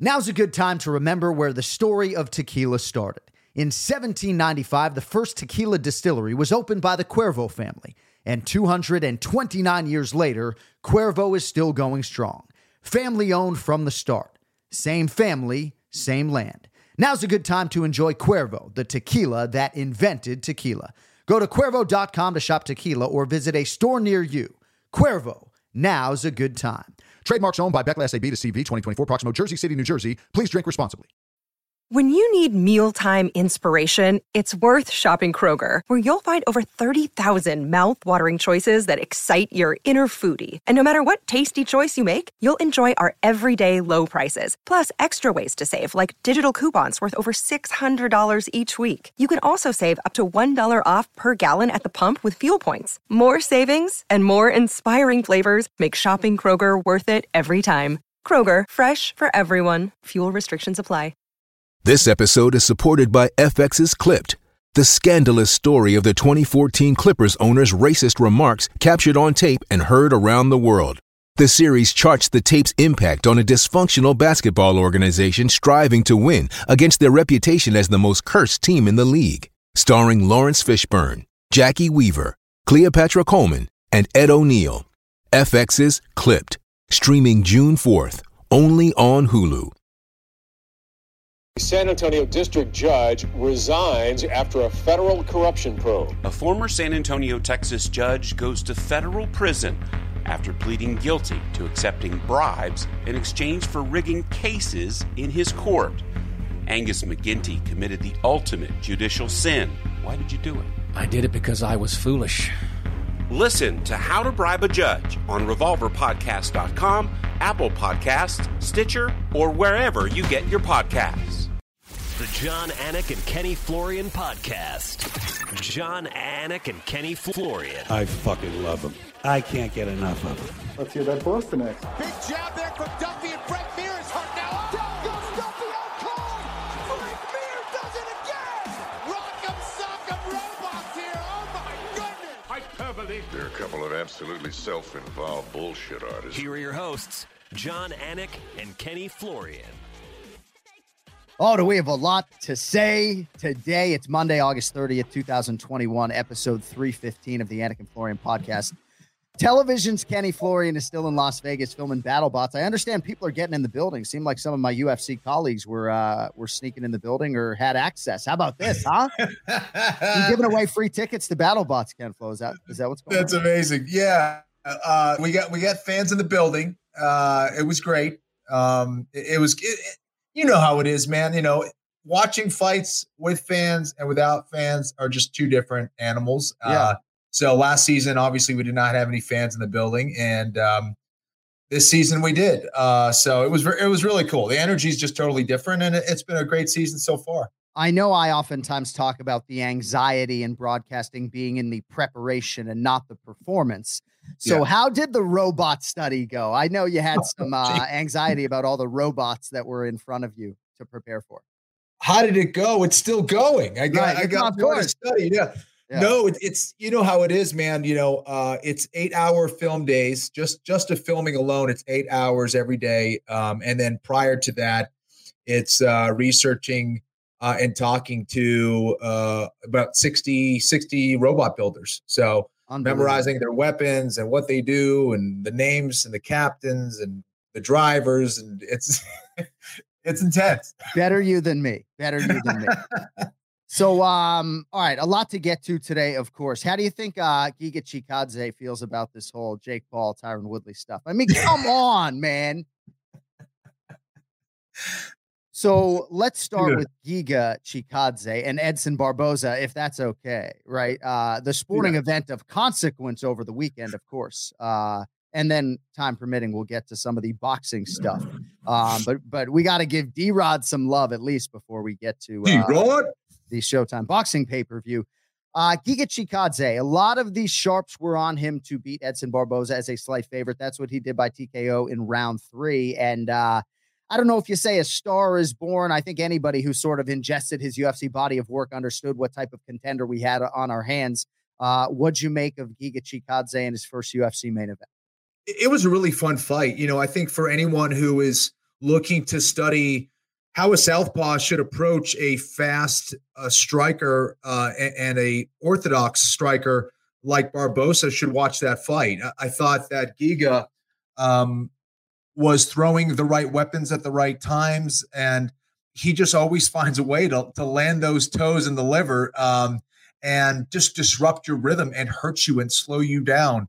Now's a good time to remember where the story of tequila started. In 1795, the first tequila distillery was opened by the Cuervo family, and 229 years later, Cuervo is still going strong. Family-owned from the start. Same family, same land. Now's a good time to enjoy Cuervo, the tequila that invented tequila. Go to Cuervo.com to shop tequila or visit a store near you. Cuervo, now's a good time. Trademarks owned by Beckley SAB to CV 2024, Proximo, Jersey City, New Jersey. Please drink responsibly. When you need mealtime inspiration, it's worth shopping Kroger, where you'll find over 30,000 mouth-watering choices that excite your inner foodie. And no matter what tasty choice you make, you'll enjoy our everyday low prices, plus extra ways to save, like digital coupons worth over $600 each week. You can also save up to $1 off per gallon at the pump with fuel points. More savings and more inspiring flavors make shopping Kroger worth it every time. Kroger, fresh for everyone. Fuel restrictions apply. This episode is supported by FX's Clipped, the scandalous story of the 2014 Clippers owner's racist remarks captured on tape and heard around the world. The series charts the tape's impact on a dysfunctional basketball organization striving to win against their reputation as the most cursed team in the league. Starring Lawrence Fishburne, Jackie Weaver, Cleopatra Coleman, and Ed O'Neill. FX's Clipped, streaming June 4th, only on Hulu. San Antonio district judge resigns after a federal corruption probe. A former San Antonio, Texas judge goes to federal prison after pleading guilty to accepting bribes in exchange for rigging cases in his court. Angus McGinty committed the ultimate judicial sin. Why did you do it? I did it because I was foolish. Listen to How to Bribe a Judge on RevolverPodcast.com, Apple Podcasts, Stitcher, or wherever you get your podcasts. The John Anik and Kenny Florian Podcast. John Anik and Kenny Florian. I fucking love them. I can't get enough of them. Let's hear that Boston next. Big jab there from Duffy, and Frank Mir is hurt now. Down goes Duffy, out cold. Frank Mir does it again. Rock'em sock'em robots here. Oh my goodness. Hyperbole. They're a couple of absolutely self-involved bullshit artists. Here are your hosts, John Anik and Kenny Florian. Oh, do we have a lot to say today? It's Monday, August 30th, 2021, episode 315 of the Anik and Florian podcast. Television's Kenny Florian is still in Las Vegas filming BattleBots. I understand people are getting in the building. Seemed like some of my UFC colleagues were sneaking in the building or had access. How about this, huh? You giving away free tickets to BattleBots, Ken Flo. Is that what's going on? That's amazing. Yeah. We got fans in the building. It was great. You know how it is, man. You know, watching fights with fans and without fans are just two different animals. Yeah. So last season, obviously, we did not have any fans in the building, and this season we did. So it was really cool. The energy is just totally different, and it's been a great season so far. I know I oftentimes talk about the anxiety in broadcasting being in the preparation and not the performance. So How did the robot study go? I know you had some anxiety about all the robots that were in front of you to prepare for. How did it go? It's still going. I got more to study. Yeah. No, it's you know how it is, man. You know, it's 8-hour film days. Just the filming alone, it's 8 hours every day. And then prior to that, it's researching and talking to about 60 robot builders. So memorizing their weapons and what they do and the names and the captains and the drivers. And it's intense. Better you than me. So, all right, a lot to get to today, of course. How do you think Giga Chikadze feels about this whole Jake Paul, Tyron Woodley stuff? I mean, come on, man. So let's start with Giga Chikadze and Edson Barboza, if that's okay, right? The sporting event of consequence over the weekend, of course. And then, time permitting, we'll get to some of the boxing stuff. But we got to give D-Rod some love, at least, before we get to the Showtime boxing pay-per-view. Giga Chikadze, a lot of these sharps were on him to beat Edson Barboza as a slight favorite. That's what he did by TKO in round 3. And I don't know if you say a star is born. I think anybody who sort of ingested his UFC body of work understood what type of contender we had on our hands. What'd you make of Giga Chikadze in his first UFC main event? It was a really fun fight. You know, I think for anyone who is looking to study how a southpaw should approach a fast striker and a orthodox striker like Barboza should watch that fight. I thought that Giga was throwing the right weapons at the right times, and he just always finds a way to land those toes in the liver and just disrupt your rhythm and hurt you and slow you down.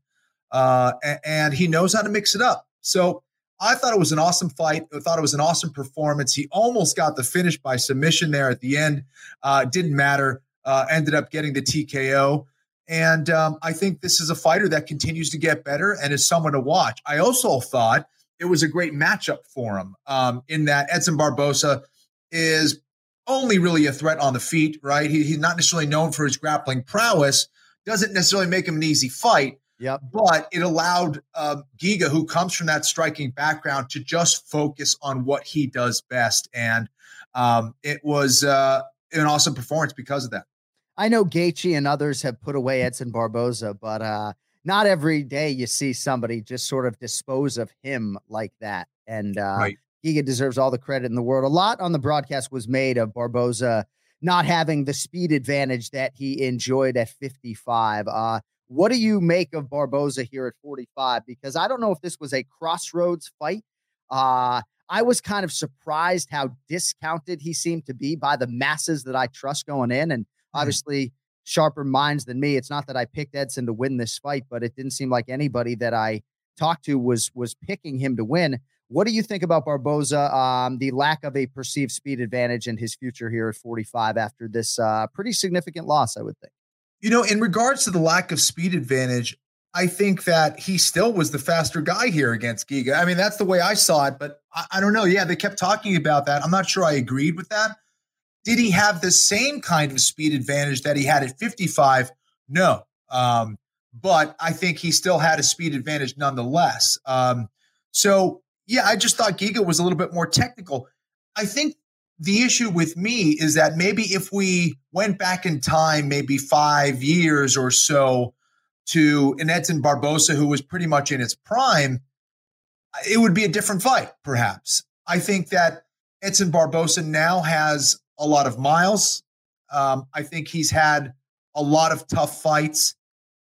And he knows how to mix it up. So I thought it was an awesome fight. I thought it was an awesome performance. He almost got the finish by submission there at the end. Didn't matter. Ended up getting the TKO. And I think this is a fighter that continues to get better and is someone to watch. I also thought it was a great matchup for him in that Edson Barboza is only really a threat on the feet, right? He's not necessarily known for his grappling prowess. Doesn't necessarily make him an easy fight. Yep. But it allowed Giga, who comes from that striking background, to just focus on what he does best. And it was an awesome performance because of that. I know Gaethje and others have put away Edson Barboza, but not every day you see somebody just sort of dispose of him like that. And right. Giga deserves all the credit in the world. A lot on the broadcast was made of Barboza not having the speed advantage that he enjoyed at 55. What do you make of Barboza here at 45? Because I don't know if this was a crossroads fight. I was kind of surprised how discounted he seemed to be by the masses that I trust going in. And obviously sharper minds than me. It's not that I picked Edson to win this fight, but it didn't seem like anybody that I talked to was picking him to win. What do you think about Barboza, the lack of a perceived speed advantage and his future here at 45 after this pretty significant loss, I would think? You know, in regards to the lack of speed advantage, I think that he still was the faster guy here against Giga. I mean, that's the way I saw it, but I don't know. Yeah, they kept talking about that. I'm not sure I agreed with that. Did he have the same kind of speed advantage that he had at 55? No. But I think he still had a speed advantage nonetheless. So, yeah, I just thought Giga was a little bit more technical. I think the issue with me is that maybe if we went back in time, maybe 5 years or so, to an Edson Barboza who was pretty much in its prime, it would be a different fight, perhaps. I think that Edson Barboza now has a lot of miles. I think he's had a lot of tough fights.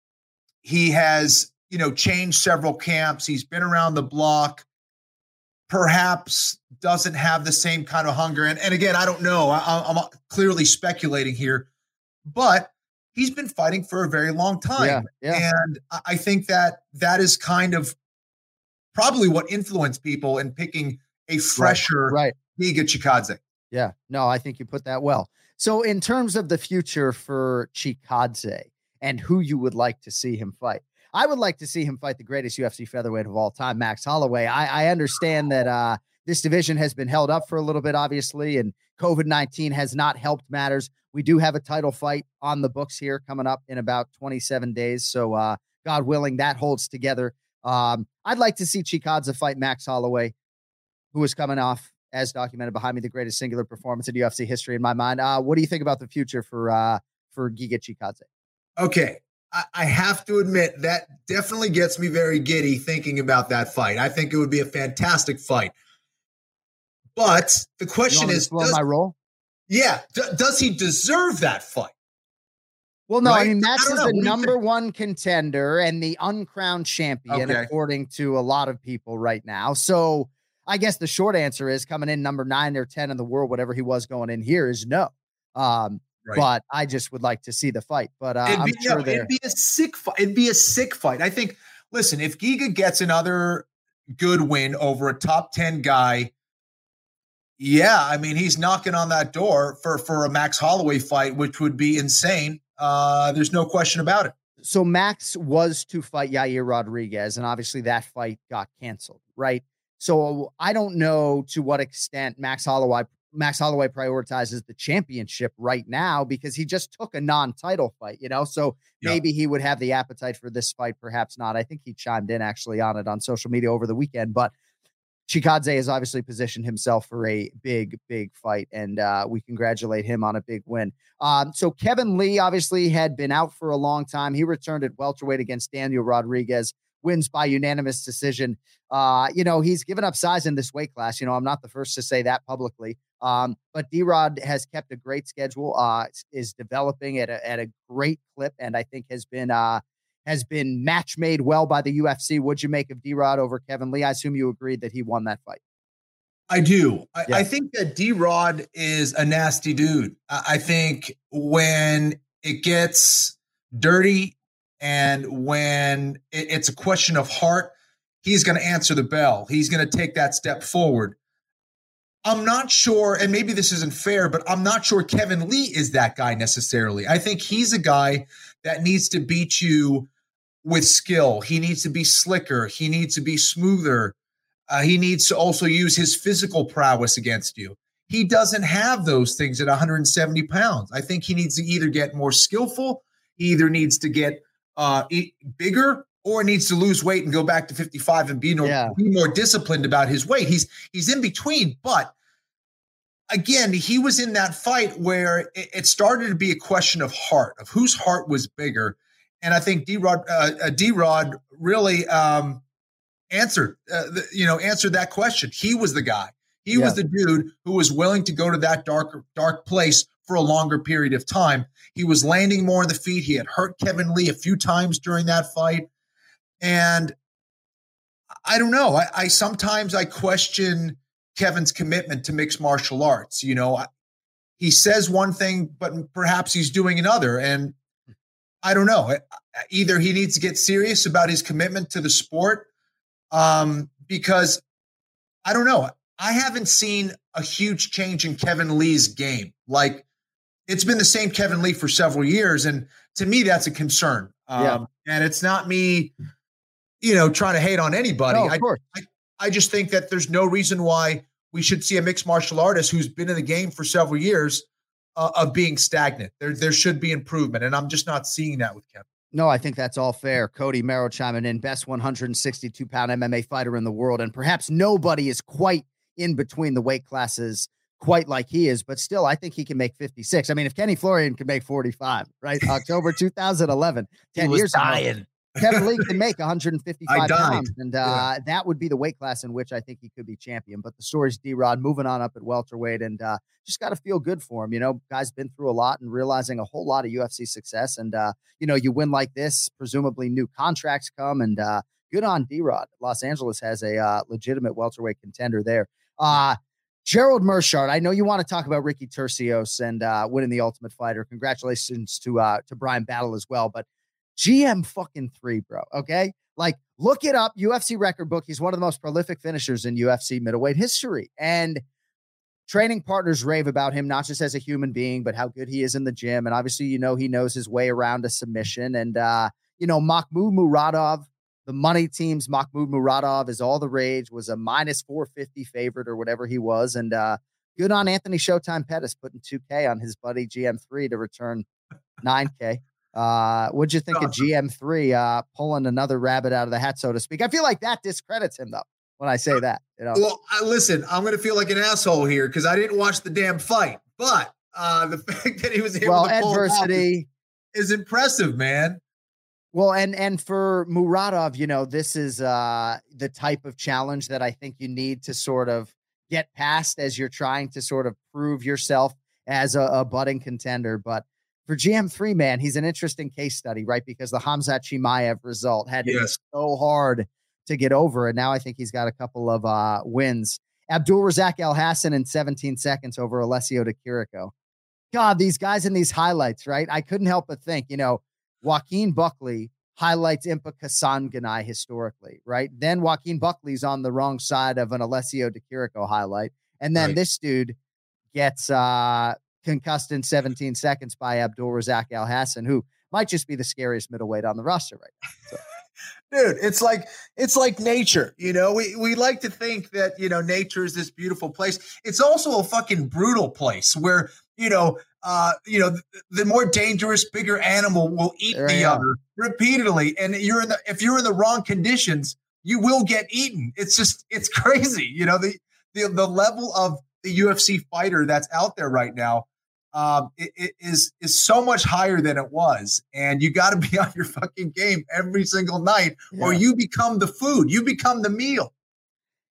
He has, changed several camps. He's been around the block. Perhaps doesn't have the same kind of hunger. And again, I don't know. I'm clearly speculating here, but he's been fighting for a very long time. Yeah. And I think that is kind of probably what influenced people in picking a fresher Giga Chikadze. Yeah, no, I think you put that well. So in terms of the future for Chikadze and who you would like to see him fight, I would like to see him fight the greatest UFC featherweight of all time, Max Holloway. I understand that this division has been held up for a little bit, obviously, and COVID-19 has not helped matters. We do have a title fight on the books here coming up in about 27 days. So God willing, that holds together. I'd like to see Chikadze fight Max Holloway, who is coming off, as documented behind me, the greatest singular performance in UFC history in my mind. What do you think about the future for Giga Chikadze? Okay. I have to admit that definitely gets me very giddy thinking about that fight. I think it would be a fantastic fight. But the question is, my role? Yeah. Does he deserve that fight? Well, no, right? I mean, Max is the number one contender and the uncrowned champion, according to a lot of people right now. So I guess the short answer is coming in number 9 or 10 in the world, whatever he was going in here, is no. But I just would like to see the fight. But it'd be a sick fight. It'd be a sick fight. I think, listen, if Giga gets another good win over a top 10 guy, yeah, I mean, he's knocking on that door for a Max Holloway fight, which would be insane. There's no question about it. So Max was to fight Yair Rodriguez, and obviously that fight got canceled, right? So I don't know to what extent Max Holloway prioritizes the championship right now, because he just took a non-title fight, so maybe he would have the appetite for this fight, perhaps not. I think he chimed in actually on it on social media over the weekend, but Chikadze has obviously positioned himself for a big, big fight, and we congratulate him on a big win. So Kevin Lee obviously had been out for a long time. He returned at welterweight against Daniel Rodriguez, wins by unanimous decision. He's given up size in this weight class. I'm not the first to say that publicly. But D-Rod has kept a great schedule, is developing at a great clip, and I think has been match made well by the UFC. What'd you make of D-Rod over Kevin Lee? I assume you agreed that he won that fight. I do. I think that D-Rod is a nasty dude. I think when it gets dirty and when it's a question of heart, he's going to answer the bell. He's going to take that step forward. I'm not sure, and maybe this isn't fair, but I'm not sure Kevin Lee is that guy necessarily. I think he's a guy that needs to beat you with skill. He needs to be slicker. He needs to be smoother. He needs to also use his physical prowess against you. He doesn't have those things at 170 pounds. I think he needs to either get more skillful, he either needs to get bigger, or needs to lose weight and go back to 55 and be more disciplined about his weight. He's in between, but again, he was in that fight where it started to be a question of heart, of whose heart was bigger. And I think D-Rod really answered that question. He was the guy. He was the dude who was willing to go to that dark place for a longer period of time. He was landing more on the feet. He had hurt Kevin Lee a few times during that fight. And I don't know. I sometimes question Kevin's commitment to mixed martial arts. He says one thing, but perhaps he's doing another. And I don't know. Either he needs to get serious about his commitment to the sport, because I don't know. I haven't seen a huge change in Kevin Lee's game. Like, it's been the same Kevin Lee for several years. And to me, that's a concern. And it's not me, trying to hate on anybody. No, of course. I just think that there's no reason why we should see a mixed martial artist who's been in the game for several years of being stagnant. There should be improvement. And I'm just not seeing that with Kevin. No, I think that's all fair. Cody Merrow chiming in, best 162-pound MMA fighter in the world. And perhaps nobody is quite in between the weight classes quite like he is, but still, I think he can make 56. I mean, if Kenny Florian can make 45, right? October 2011, 10 years ago, Kevin Lee can make 155 pounds, and that would be the weight class in which I think he could be champion. But the story's D-Rod moving on up at welterweight, and just got to feel good for him. Guy's been through a lot and realizing a whole lot of UFC success. And, you win like this, presumably new contracts come, and good on D-Rod. Los Angeles has a legitimate welterweight contender there. Gerald Meerschaert, I know you want to talk about Ricky Turcios and winning the Ultimate Fighter. Congratulations to Brian Battle as well. But GM fucking 3, bro. Okay. Like, look it up. UFC record book. He's one of the most prolific finishers in UFC middleweight history. And training partners rave about him, not just as a human being, but how good he is in the gym. And obviously, he knows his way around a submission. And, Mahmoud Muradov, the money teams, Mahmoud Muradov is all the rage, was a minus 450 favorite or whatever he was. And good on Anthony Showtime Pettis putting 2K on his buddy GM3 to return 9K. What'd you think of GM3 pulling another rabbit out of the hat, so to speak? I feel like that discredits him, though, when I say that. Well, listen, I'm going to feel like an asshole here because I didn't watch the damn fight. But the fact that he was able to pull adversity is impressive, man. Well, and for Muradov, this is the type of challenge that I think you need to sort of get past as you're trying to sort of prove yourself as a budding contender. But for GM3, man, he's an interesting case study, right? Because the Khamzat Chimaev result had to be so hard to get over. And now I think he's got a couple of wins. Abdul Razak Al Hassan in 17 seconds over Alessio Di Chirico. God, these guys in these highlights, right? I couldn't help but think, Joaquin Buckley highlights Impa Kasanganay historically, right? Then Joaquin Buckley's on the wrong side of an Alessio Di Chirico highlight. And then this dude gets concussed in 17 seconds by Abdul Razak Al Hassan, who might just be the scariest middleweight on the roster right now. So. Dude, it's like nature. We like to think that, nature is this beautiful place. It's also a fucking brutal place where, the more dangerous, bigger animal will eat the other repeatedly. And if you're in the wrong conditions, you will get eaten. It's crazy. The level of the UFC fighter that's out there right now it is so much higher than it was. And you got to be on your fucking game every single night or you become the food. You become the meal.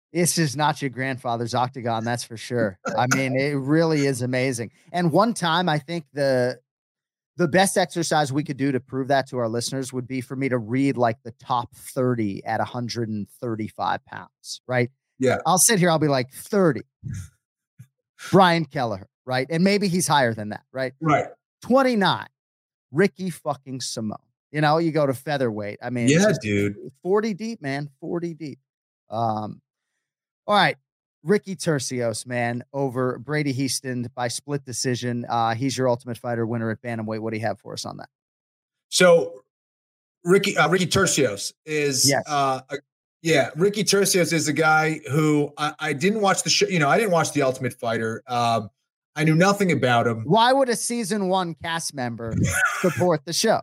This is not your grandfather's octagon, that's for sure. I mean, it really is amazing. And one time, I think the best exercise we could do to prove that to our listeners would be for me to read like the top 30 at 135 pounds, right? Yeah. I'll sit here, I'll be like 30. Brian Kelleher, right? And maybe he's higher than that, right? Right. 29. Ricky fucking Simone. You know, you go to featherweight. I mean, yeah, dude. 40 deep, man. 40 deep. All right. Ricky Turcios, man, over Brady Houston by split decision. He's your Ultimate Fighter winner at bantamweight. What do you have for us on that? So Ricky Turcios is, yes. Ricky Turcios is a guy who I didn't watch the show. You know, I didn't watch The Ultimate Fighter. I knew nothing about him. Why would a season 1 cast member support the show?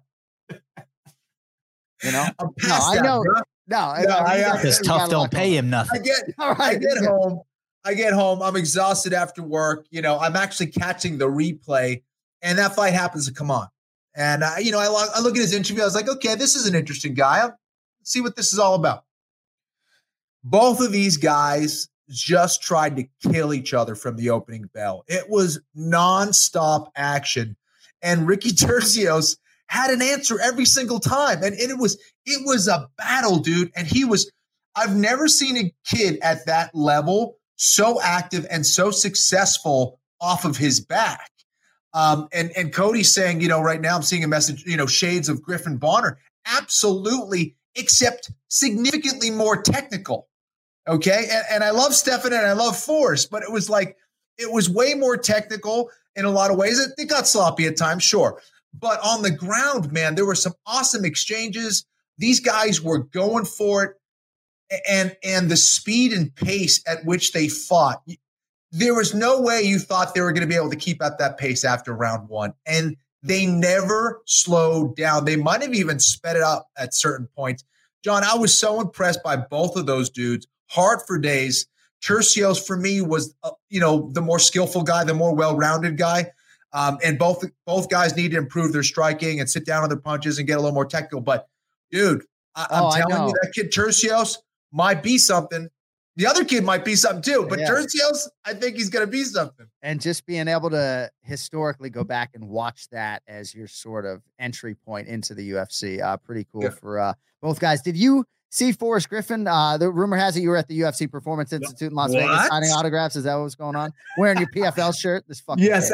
You know, I know. Bro. No, because Tough don't pay him nothing. I get home. I'm exhausted after work. You know, I'm actually catching the replay, and that fight happens to come on. And I look at his interview. I was like, okay, this is an interesting guy. Let's see what this is all about. Both of these guys just tried to kill each other from the opening bell. It was nonstop action, and Ricky Turcios had an answer every single time. And it was a battle, dude. And I've never seen a kid at that level so active and so successful off of his back. And Cody's saying, you know, right now I'm seeing a message, you know, shades of Griffin Bonner. Absolutely, except significantly more technical. Okay. And I love Stephan and I love Forrest, but it was way more technical in a lot of ways. It got sloppy at times, sure. But on the ground, man, there were some awesome exchanges. These guys were going for it. And the speed and pace at which they fought, there was no way you thought they were going to be able to keep up that pace after round 1. And they never slowed down. They might have even sped it up at certain points. John, I was so impressed by both of those dudes. Hard for days. Turcios, for me, was, the more skillful guy, the more well-rounded guy. And both guys need to improve their striking and sit down on their punches and get a little more technical. But, dude, I'm telling you, that kid Turcios might be something. The other kid might be something too. But Turcios, I think he's going to be something. And just being able to historically go back and watch that as your sort of entry point into the UFC, pretty cool for both guys. Did you see Forrest Griffin? The rumor has it you were at the UFC Performance Institute in Las Vegas signing autographs. Is that what was going on? Wearing your PFL shirt? This fucking yes.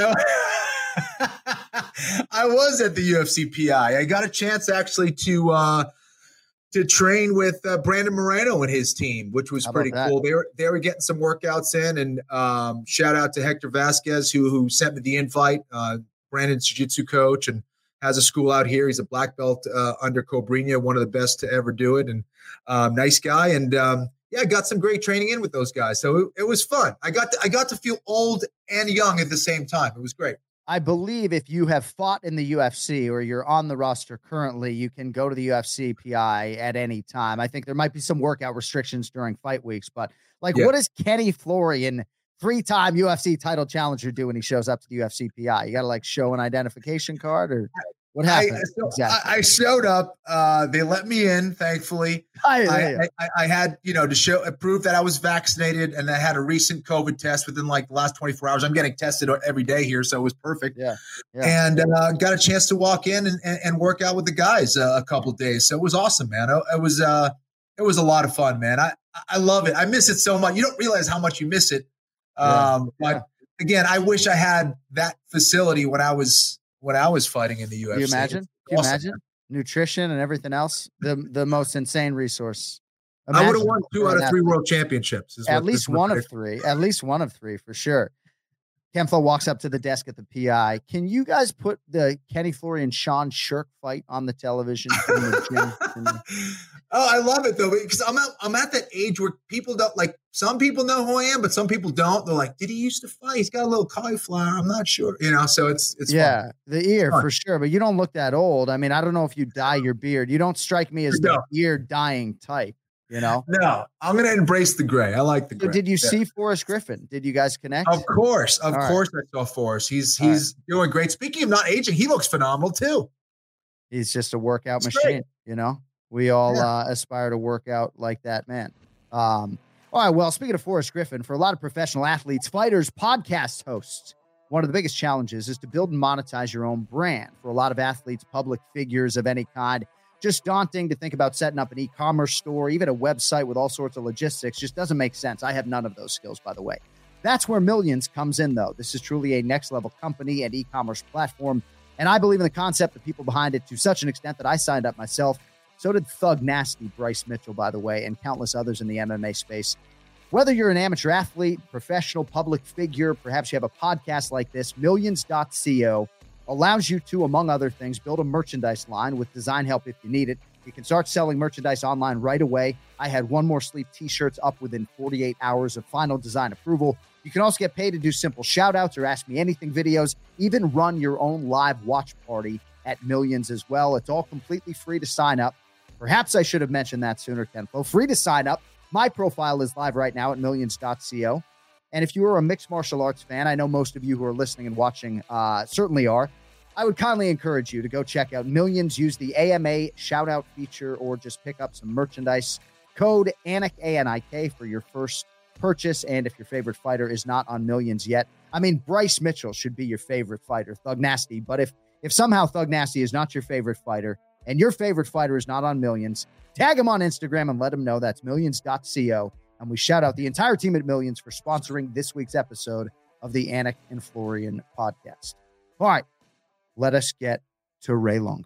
I was at the UFC PI. I got a chance actually to train with Brandon Moreno and his team, which was pretty cool. They were getting some workouts in, and shout out to Hector Vasquez who sent me the invite. Brandon's jiu-jitsu coach and has a school out here. He's a black belt under Cobrinha, one of the best to ever do it, and nice guy. And I got some great training in with those guys, so it was fun. I got to feel old and young at the same time. It was great. I believe if you have fought in the UFC or you're on the roster currently, you can go to the UFC PI at any time. I think there might be some workout restrictions during fight weeks, but what does Kenny Florian, 3-time UFC title challenger, do when he shows up to the UFC PI? You got to show an identification card, or what happened? I showed up. They let me in, thankfully. I had, to prove that I was vaccinated, and I had a recent COVID test within the last 24 hours. I'm getting tested every day here, so it was perfect. Yeah. And got a chance to walk in and work out with the guys a couple of days. So it was awesome, man. It was a lot of fun, man. I love it. I miss it so much. You don't realize how much you miss it. But again, I wish I had that facility when I was fighting in the UFC. Can you imagine? Can you imagine? Nutrition and everything else. The most insane resource. I would have won 2 out of 3 world championships. At least one of 3. At least one of 3 for sure. Ken Flo walks up to the desk at the PI. Can you guys put the Kenny Florian Sean Shirk fight on the television? Oh, I love it though, because I'm at that age where people don't some people know who I am, but some people don't. They're like, did he used to fight? He's got a little cauliflower. I'm not sure, so it's fun. The ear for sure, but you don't look that old. I mean, I don't know if you dye your beard. You don't strike me as the beard dyeing type. No, I'm going to embrace the gray. I like the gray. So did you see Forrest Griffin? Did you guys connect? Of course. I saw Forrest. He's doing great. Speaking of not aging, he looks phenomenal too. He's just a workout machine. Great. We all aspire to work out like that man. All All right, well, speaking of Forrest Griffin, for a lot of professional athletes, fighters, podcast hosts, one of the biggest challenges is to build and monetize your own brand. For a lot of athletes, public figures of any kind, just daunting to think about setting up an e-commerce store, even a website with all sorts of logistics just doesn't make sense. I have none of those skills, by the way. That's where Millions comes in, though. This is truly a next-level company and e-commerce platform, and I believe in the concept, the people behind it, to such an extent that I signed up myself. So did Thug Nasty, Bryce Mitchell, by the way, and countless others in the MMA space. Whether you're an amateur athlete, professional, public figure, perhaps you have a podcast like this, Millions.co allows you to, among other things, build a merchandise line with design help if you need it. You can start selling merchandise online right away. I had One More Sleep t-shirts up within 48 hours of final design approval. You can also get paid to do simple shout-outs or ask me anything videos, even run your own live watch party at Millions as well. It's all completely free to sign up. Perhaps I should have mentioned that sooner, Ken Flo. Free to sign up. My profile is live right now at Millions.co. And if you are a mixed martial arts fan, I know most of you who are listening and watching certainly are, I would kindly encourage you to go check out Millions. Use the AMA shout-out feature or just pick up some merchandise. Code ANIK, A-N-I-K, for your first purchase. And if your favorite fighter is not on Millions yet, I mean, Bryce Mitchell should be your favorite fighter, Thug Nasty. But if somehow Thug Nasty is not your favorite fighter and your favorite fighter is not on Millions, tag him on Instagram and let him know. That's Millions.co. And we shout out the entire team at Millions for sponsoring this week's episode of the Anik and Florian podcast. All right, let us get to Ray Longo.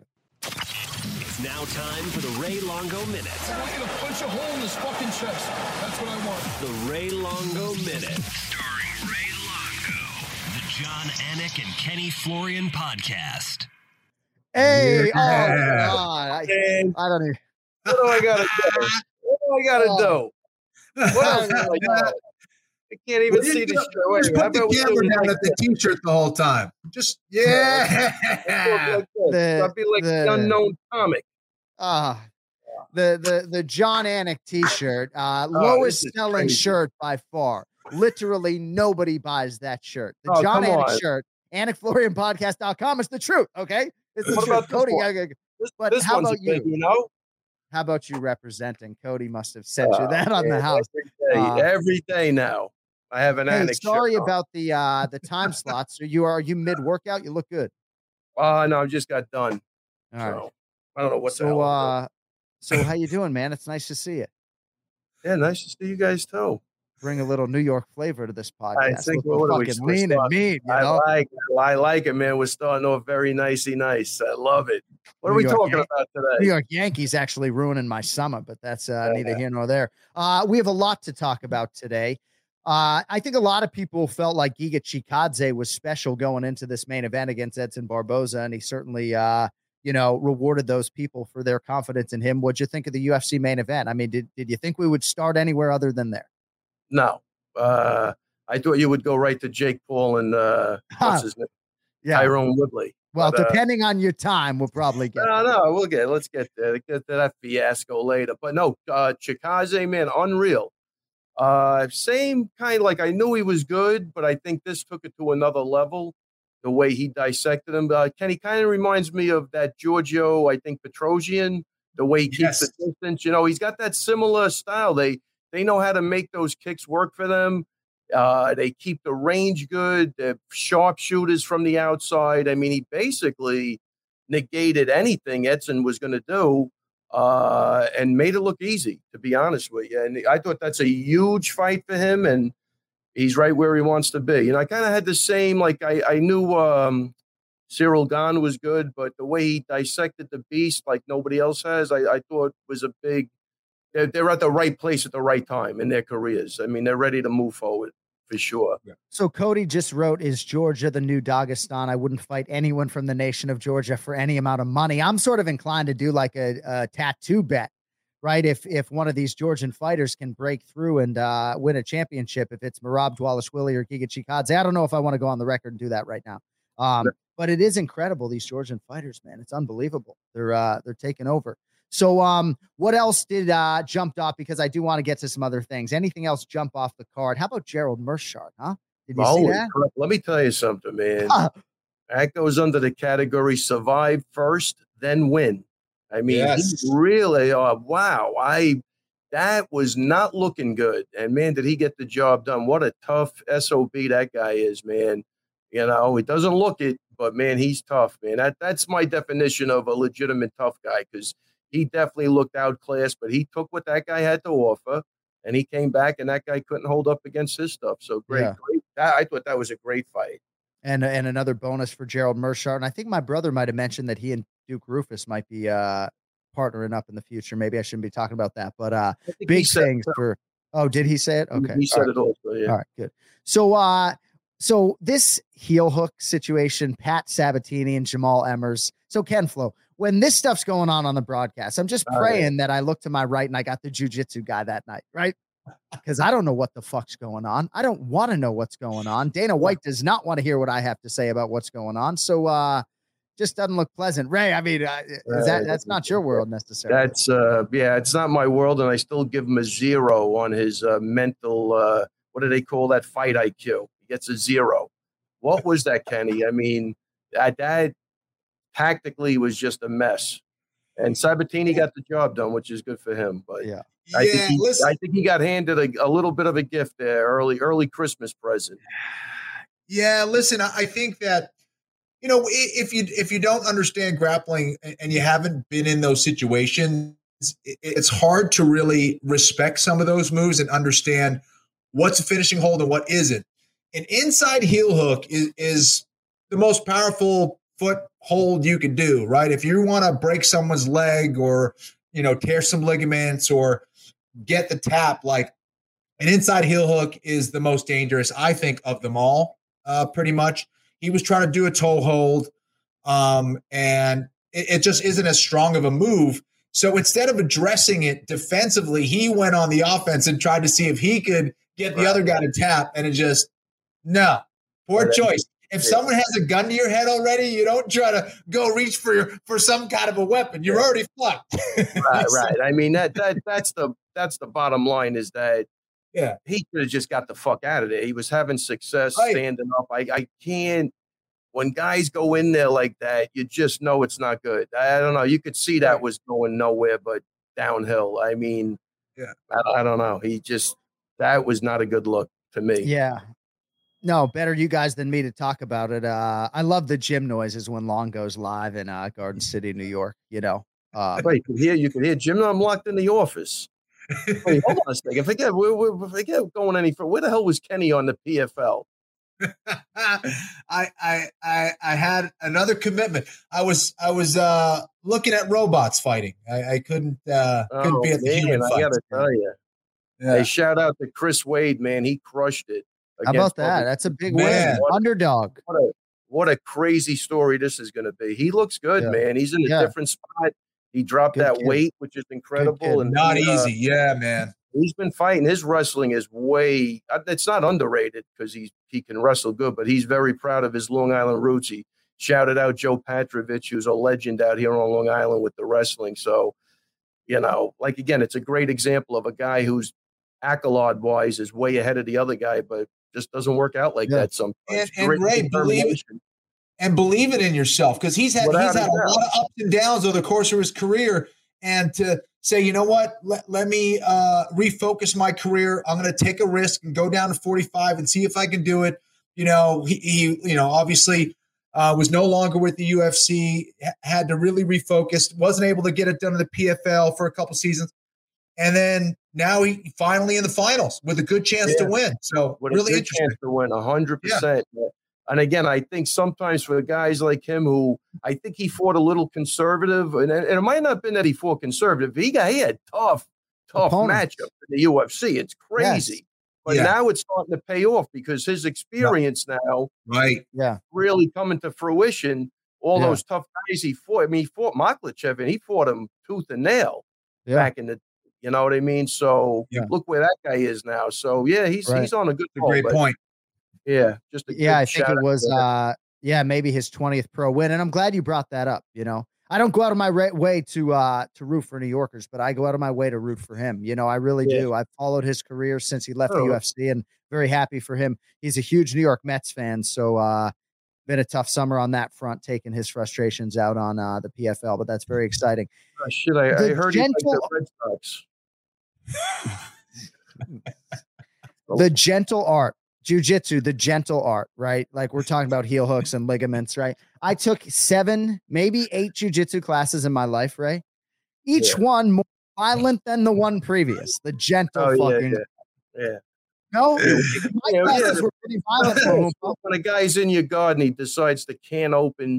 It's now time for the Ray Longo Minute. I want you to punch a hole in this fucking chest. That's what I want. The Ray Longo Minute. Starring Ray Longo. The John Anik and Kenny Florian podcast. Hey, yeah. Oh, God. I don't even. What do I got to do? What do I got to do? What else do I got? I can't even see the show. Just put the camera down at the t-shirt the whole time. Just, yeah. I'd be like the unknown comic. The John Anik t-shirt, lowest selling shirt by far. Literally nobody buys that shirt. The John Anik shirt, AnikFlorianPodcast.com is the truth, okay? It's the truth. Cody, but how about you? You know? How about you representing? Cody must have sent you that on the house. Every day now. I have an Anik. Sorry about the time slots. Are you mid workout? You look good. No, I just got done. All right. I don't know what. So how you doing, man? It's nice to see you. Yeah, nice to see you guys too. Bring a little New York flavor to this podcast. I think we're fucking lean and mean. I like it, man. We're starting off very nice. I love it. What are we talking about today? New York Yankees actually ruining my summer, but that's neither here nor there. We have a lot to talk about today. I think a lot of people felt like Giga Chikadze was special going into this main event against Edson Barboza, and he certainly, rewarded those people for their confidence in him. What'd you think of the UFC main event? I mean, did you think we would start anywhere other than there? No. I thought you would go right to Jake Paul and what's his name? Yeah. Tyrone Woodley. Well, depending on your time, we'll probably get let's get there. Get to that fiasco later. But no, Chikadze, man, unreal. Same kind, like I knew he was good, but I think this took it to another level, the way he dissected him. Kenny kind of reminds me of that Giorgio, I think, Petrosian, the way he keeps the distance. He's got that similar style. They know how to make those kicks work for them. They keep the range good. They're sharpshooters from the outside. I mean, he basically negated anything Edson was going to do and made it look easy, to be honest with you. And I thought that's a huge fight for him, and he's right where he wants to be. I kind of had the same, like I knew Cyril Gane was good, but the way he dissected the beast like nobody else has, I thought was a big – they're at the right place at the right time in their careers. I mean, they're ready to move forward for sure. Yeah. So Cody just wrote, is Georgia the new Dagestan? I wouldn't fight anyone from the nation of Georgia for any amount of money. I'm sort of inclined to do like a tattoo bet, right? If one of these Georgian fighters can break through and win a championship, if it's Merab Dvalishvili or Giga Chikadze, I don't know if I want to go on the record and do that right now. But it is incredible. These Georgian fighters, man, it's unbelievable. They're taking over. So what else did jumped off? Because I do want to get to some other things. Anything else jump off the card? How about Gerald Meerschaert, huh? Did you see that? Let me tell you something, man. That goes under the category survive first, then win. I mean, he really, wow. that was not looking good. And, man, did he get the job done. What a tough SOB that guy is, man. You know, he doesn't look it, but, man, he's tough, man. That's my definition of a legitimate tough guy, because he definitely looked outclassed, but he took what that guy had to offer, and he came back, and that guy couldn't hold up against his stuff. So, great. I thought that was a great fight. And another bonus for Gerald Meerschaert. And I think my brother might have mentioned that he and Duke Roufus might be partnering up in the future. Maybe I shouldn't be talking about that, but big things for. Oh, did he say it? Okay, he said it also. Yeah. All right, good. So this heel hook situation, Pat Sabatini and Jamal Emmers. So Ken Flo, when this stuff's going on the broadcast, I'm just praying that I look to my right and I got the jiu-jitsu guy that night, right? Because I don't know what the fuck's going on. I don't want to know what's going on. Dana White does not want to hear what I have to say about what's going on. So just doesn't look pleasant. Ray, I mean, that's not your world necessarily. That's it's not my world, and I still give him a 0 on his mental. What do they call that? Fight IQ. He gets a 0. What was that, Kenny? I mean, that tactically was just a mess. And Sabatini got the job done, which is good for him. But I think he got handed a little bit of a gift there, early Christmas present. Yeah, listen, I think that, you know, if you don't understand grappling and you haven't been in those situations, it's hard to really respect some of those moves and understand what's a finishing hold and what isn't. An inside heel hook is the most powerful foot hold you can do, right? If you want to break someone's leg or, you know, tear some ligaments or get the tap, like an inside heel hook is the most dangerous, I think, of them all, pretty much. He was trying to do a toe hold, and it just isn't as strong of a move. So instead of addressing it defensively, he went on the offense and tried to see if he could get the other guy to tap, and it just, no, poor choice. If someone has a gun to your head already, you don't try to go reach for some kind of a weapon. You're already fucked. Right. I mean, that's the bottom line, is that he could have just got the fuck out of there. He was having success standing up. I can't. When guys go in there like that, you just know it's not good. I don't know. You could see that was going nowhere but downhill. I mean, I don't know. That was not a good look to me. Yeah. No, better you guys than me to talk about it. I love the gym noises when Long goes live in Garden City, New York. You know, you can hear Jim. I'm locked in the office. Wait, hold on a second. Forget going any further. Where the hell was Kenny on the PFL? I had another commitment. I was looking at robots fighting. I couldn't be at the human fight. I gotta tell you, hey, shout out to Chris Wade, man. He crushed it. How about that? That's a big win. Underdog. What a crazy story this is going to be. He looks good, man. He's in a different spot. He dropped that weight, which is incredible. And not easy. Yeah, man. He's been fighting. His wrestling is it's not underrated because he can wrestle good, but he's very proud of his Long Island roots. He shouted out Joe Petrovich, who's a legend out here on Long Island with the wrestling. So, you know, like, again, it's a great example of a guy who's accolade-wise is way ahead of the other guy, but just doesn't work out like that sometimes. And Ray, believe it in yourself, because he's had a lot of ups and downs over the course of his career. And to say, you know what, let me refocus my career. I'm going to take a risk and go down to 45 and see if I can do it. You know, he obviously was no longer with the UFC, had to really refocus, wasn't able to get it done in the PFL for a couple seasons. And then now he finally in the finals with a good chance to win. So really interesting. Chance to win 100%. And again, I think sometimes for guys like him, who I think he fought a little conservative, and it might not have been that he fought conservative. He had tough matchup in the UFC. It's crazy. But now it's starting to pay off because his experience now, really coming to fruition. All those tough guys he fought. I mean, he fought Makhachev, and he fought him tooth and nail back in the. You know what I mean? So look where that guy is now. So he's on a good. Great point. Yeah, just I think it was maybe his 20th pro win, and I'm glad you brought that up. You know, I don't go out of my way to root for New Yorkers, but I go out of my way to root for him. You know, I really do. I've followed his career since he left the UFC, and very happy for him. He's a huge New York Mets fan, so been a tough summer on that front, taking his frustrations out on the PFL, but that's very exciting. I heard he liked the Red Sox. The gentle art, jiu-jitsu, the gentle art, right? Like we're talking about heel hooks and ligaments, right? I took 7, maybe 8 jiu-jitsu classes in my life, right? Each one more violent than the one previous. The gentle fucking. Yeah. No, my classes were pretty violent. When a guy's in your garden, he decides to can open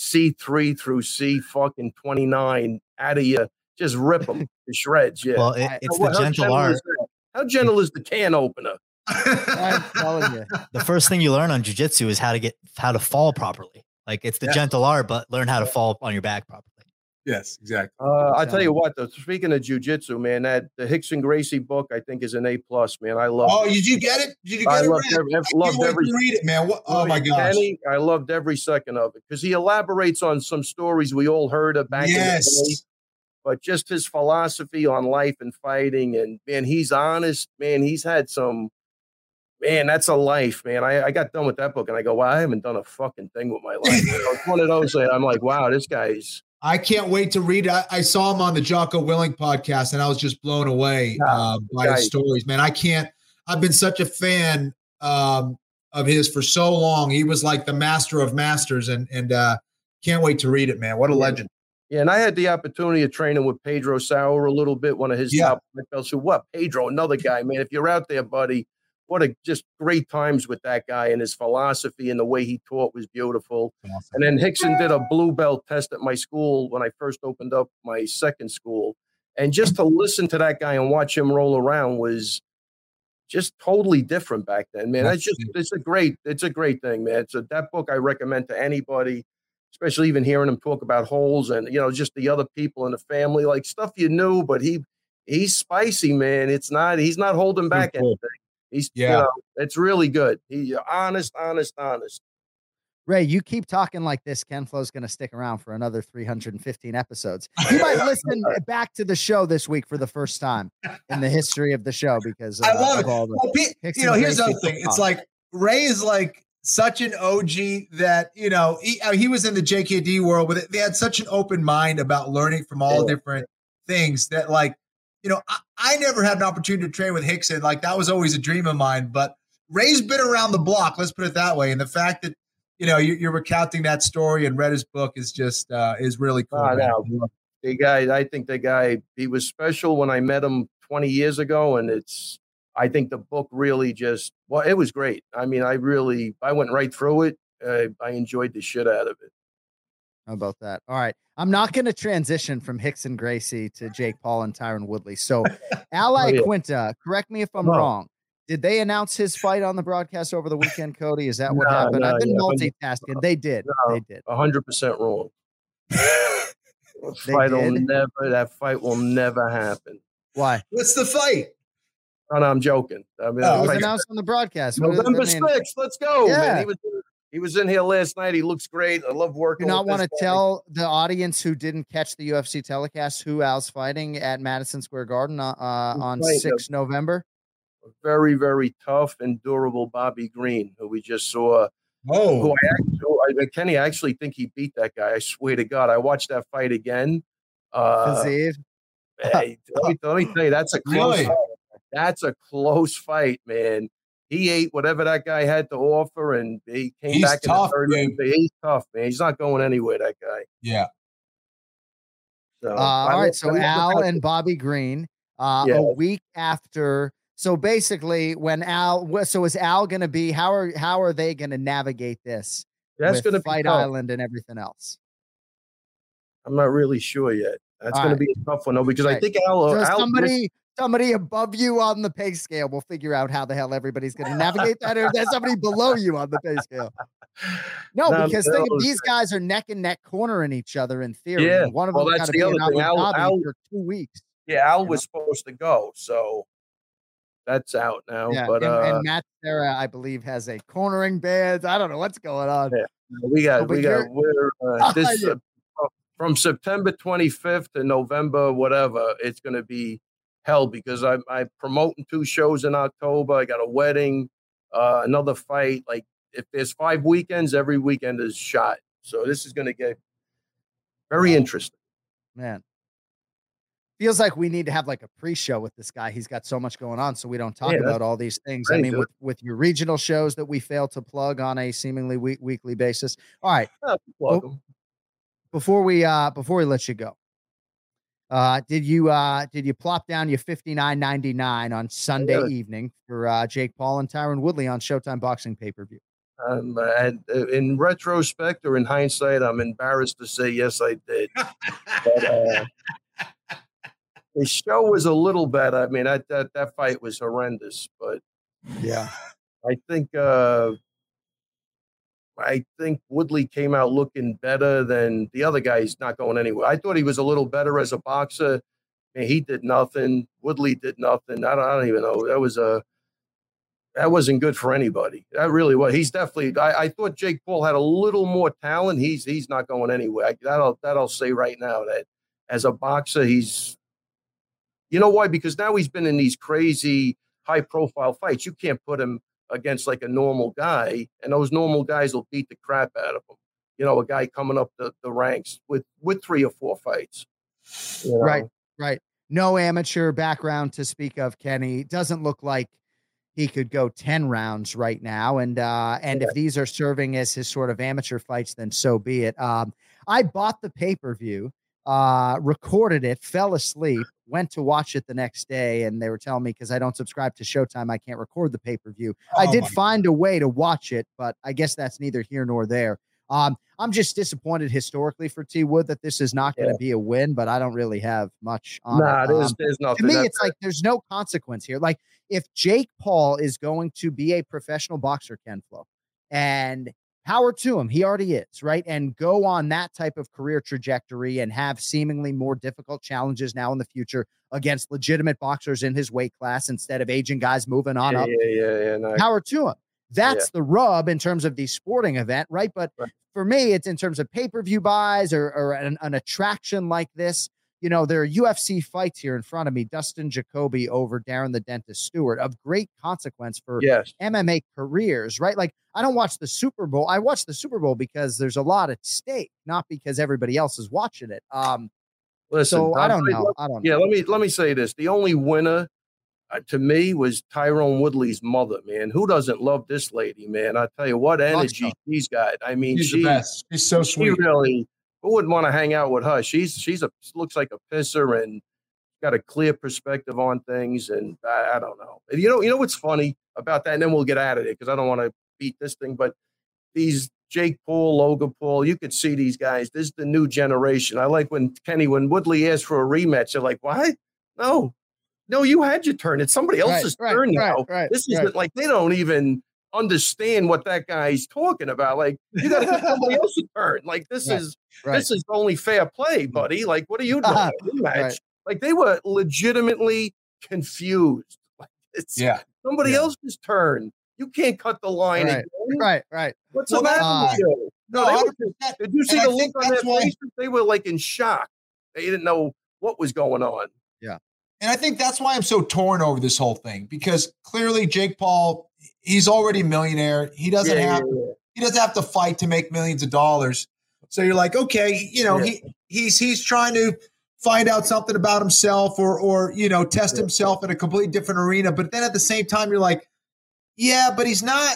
C3 through C fucking 29 out of you, just rip them to shreds. Yeah. Well, it's the gentle art. How gentle is the can opener? I'm telling you. The first thing you learn on jiu-jitsu is how to fall properly. Like it's the gentle art, but learn how to fall on your back properly. Yes, exactly. I'll tell you what, though, speaking of jiu-jitsu, man, the Hickson Gracie book, I think, is an A+, man. I love it. Did you get it? Did you get I it? loved every read it, man. Oh, my gosh. Kenny, I loved every second of it because he elaborates on some stories we all heard of back in the day. But just his philosophy on life and fighting, and, man, he's honest. Man, he's had some – man, that's a life, man. I got done with that book, and I go, wow, I haven't done a fucking thing with my life. It's one of those that I'm like, wow, this guy's – I can't wait to read it. I saw him on the Jocko Willink podcast, and I was just blown away by his stories, man. I've been such a fan of his for so long. He was like the master of masters, and can't wait to read it, man. What a legend. Yeah, and I had the opportunity of training with Pedro Sauer a little bit, one of his top belts. So what, Pedro, another guy, man. If you're out there, buddy, what a just great times with that guy, and his philosophy and the way he taught was beautiful. Awesome. And then Hickson did a blue belt test at my school when I first opened up my second school. And just to listen to that guy and watch him roll around was just totally different back then, man. It's a great thing, man. So that book I recommend to anybody, especially even hearing him talk about holes and, just the other people in the family, like stuff you knew, but he's spicy, man. He's not holding back anything. It's really good. He's honest. Ray, you keep talking like this. Ken Flo's going to stick around for another 315 episodes. You might listen back to the show this week for the first time in the history of the show because I love it. Here's the other thing. It's like Ray is like such an OG that he was in the JKD world, but they had such an open mind about learning from all different things that like. I never had an opportunity to train with Hickson. Like that was always a dream of mine, but Ray's been around the block. Let's put it that way. And the fact that, you're recounting that story and read his book is just, is really cool. I think the guy, he was special when I met him 20 years ago. And I think the book really it was great. I mean, I went right through it. I enjoyed the shit out of it. How about that? All right. I'm not going to transition from Hickson Gracie to Jake Paul and Tyron Woodley. So Ally Quinta, correct me if I'm wrong. Did they announce his fight on the broadcast over the weekend, Cody? Is that what happened? I've been multitasking. They did. They did. 100% wrong. That fight will never happen. Why? What's the fight? Oh, no, I'm joking. It was announced on the broadcast. November 6th. Let's go. Yeah. Man, he was in here last night. He looks great. I love working. Do not want to tell the audience who didn't catch the UFC telecast who Al's fighting at Madison Square Garden on 6th November. A very, very tough and durable Bobby Green, who we just saw. Oh, Kenny, I actually think he beat that guy. I swear to God. I watched that fight again. Khaziv. Hey, let me tell you, that's a close fight. That's a close fight, man. He ate whatever that guy had to offer, and he came back in the third. He's tough, man. He's not going anywhere, that guy. Yeah. So, all right, so Al and Bobby Green, a week after. So basically, when is Al going to be? How are they going to navigate this? That's going to Fight Island and everything else. I'm not really sure yet. That's going to be a tough one, though, because I think somebody above you on the pay scale will figure out how the hell everybody's going to navigate that, or there's somebody below you on the pay scale. No, because these guys are neck and neck cornering each other in theory. Yeah. One of them got to be in Abu Dhabi for 2 weeks. Yeah, Al was supposed to go, so that's out now. Yeah, but and Matt Serra, I believe, has a cornering band. I don't know what's going on. Yeah, from September 25th to November, whatever, it's going to be hell because I'm promoting 2 shows in October. I got a wedding, another fight. Like if there's 5 weekends, every weekend is shot. So this is going to get very interesting. Man. feels like we need to have like a pre-show with this guy. He's got so much going on, so we don't talk about all these things. I mean, with your regional shows that we fail to plug on a seemingly weekly basis. All right. Before we let you go, did you plop down your $59.99 on Sunday evening for Jake Paul and Tyron Woodley on Showtime Boxing pay-per-view? In retrospect or in hindsight, I'm embarrassed to say yes, I did. But, the show was a little better. I mean, that fight was horrendous, but yeah, I think Woodley came out looking better than the other guy. He's not going anywhere. I thought he was a little better as a boxer. And he did nothing. Woodley did nothing. I don't even know. That wasn't good for anybody. That really was. He's definitely. I thought Jake Paul had a little more talent. He's not going anywhere. That'll say right now that as a boxer, he's. You know why? Because now he's been in these crazy high-profile fights. You can't put him against like a normal guy, and those normal guys will beat the crap out of him. You know, a guy coming up the ranks with 3 or 4 fights. You know? Right. No amateur background to speak of, Kenny. Doesn't look like he could go 10 rounds right now. And if these are serving as his sort of amateur fights, then so be it. I bought the pay-per-view, recorded it, fell asleep, went to watch it the next day, and they were telling me because I don't subscribe to Showtime, I can't record the pay-per-view. I did find a way to watch it, but I guess that's neither here nor there. I'm just disappointed historically for T. Wood that this is not going to be a win, but I don't really have much on it. There's nothing. To me, it's like there's no consequence here. Like if Jake Paul is going to be a professional boxer, Ken Flo, and power to him, he already is, right? And go on that type of career trajectory and have seemingly more difficult challenges now in the future against legitimate boxers in his weight class instead of aging guys moving on up. No. Power to him. That's the rub in terms of the sporting event, right? But for me, it's in terms of pay-per-view buys or an attraction like this. You know, there are UFC fights here in front of me. Dustin Jacoby over Darren the Dentist Stewart of great consequence for MMA careers, right? Like, I don't watch the Super Bowl. I watch the Super Bowl because there's a lot at stake, not because everybody else is watching it. Listen, so I don't know. Yeah, let me say this. The only winner to me was Tyron Woodley's mother, man. Who doesn't love this lady, man? I tell you what energy she's got. I mean, she's the best. She's so sweet. Who wouldn't want to hang out with her? She's looks like a pisser and got a clear perspective on things. And I don't know. You know what's funny about that? And then we'll get out of it because I don't want to beat this thing. But these Jake Paul, Logan Paul, you could see these guys. This is the new generation. I like when Woodley asked for a rematch. They're like, what? No, you had your turn. It's somebody else's turn now. This isn't like they don't even understand what that guy's talking about. Like, you got to give somebody else a turn. Like, this is only fair play, buddy. Like, what are you doing? Rematch? Like, they were legitimately confused. Like, it's somebody else's turn. You can't cut the line again. Right. What's the matter with you? No, did you see the look on their faces? They were like in shock. They didn't know what was going on. Yeah. And I think that's why I'm so torn over this whole thing, because clearly Jake Paul, he's already a millionaire. He doesn't have to fight to make millions of dollars. So you're like, okay, he's trying to find out something about himself or test himself in a completely different arena. But then at the same time, you're like, yeah, but he's not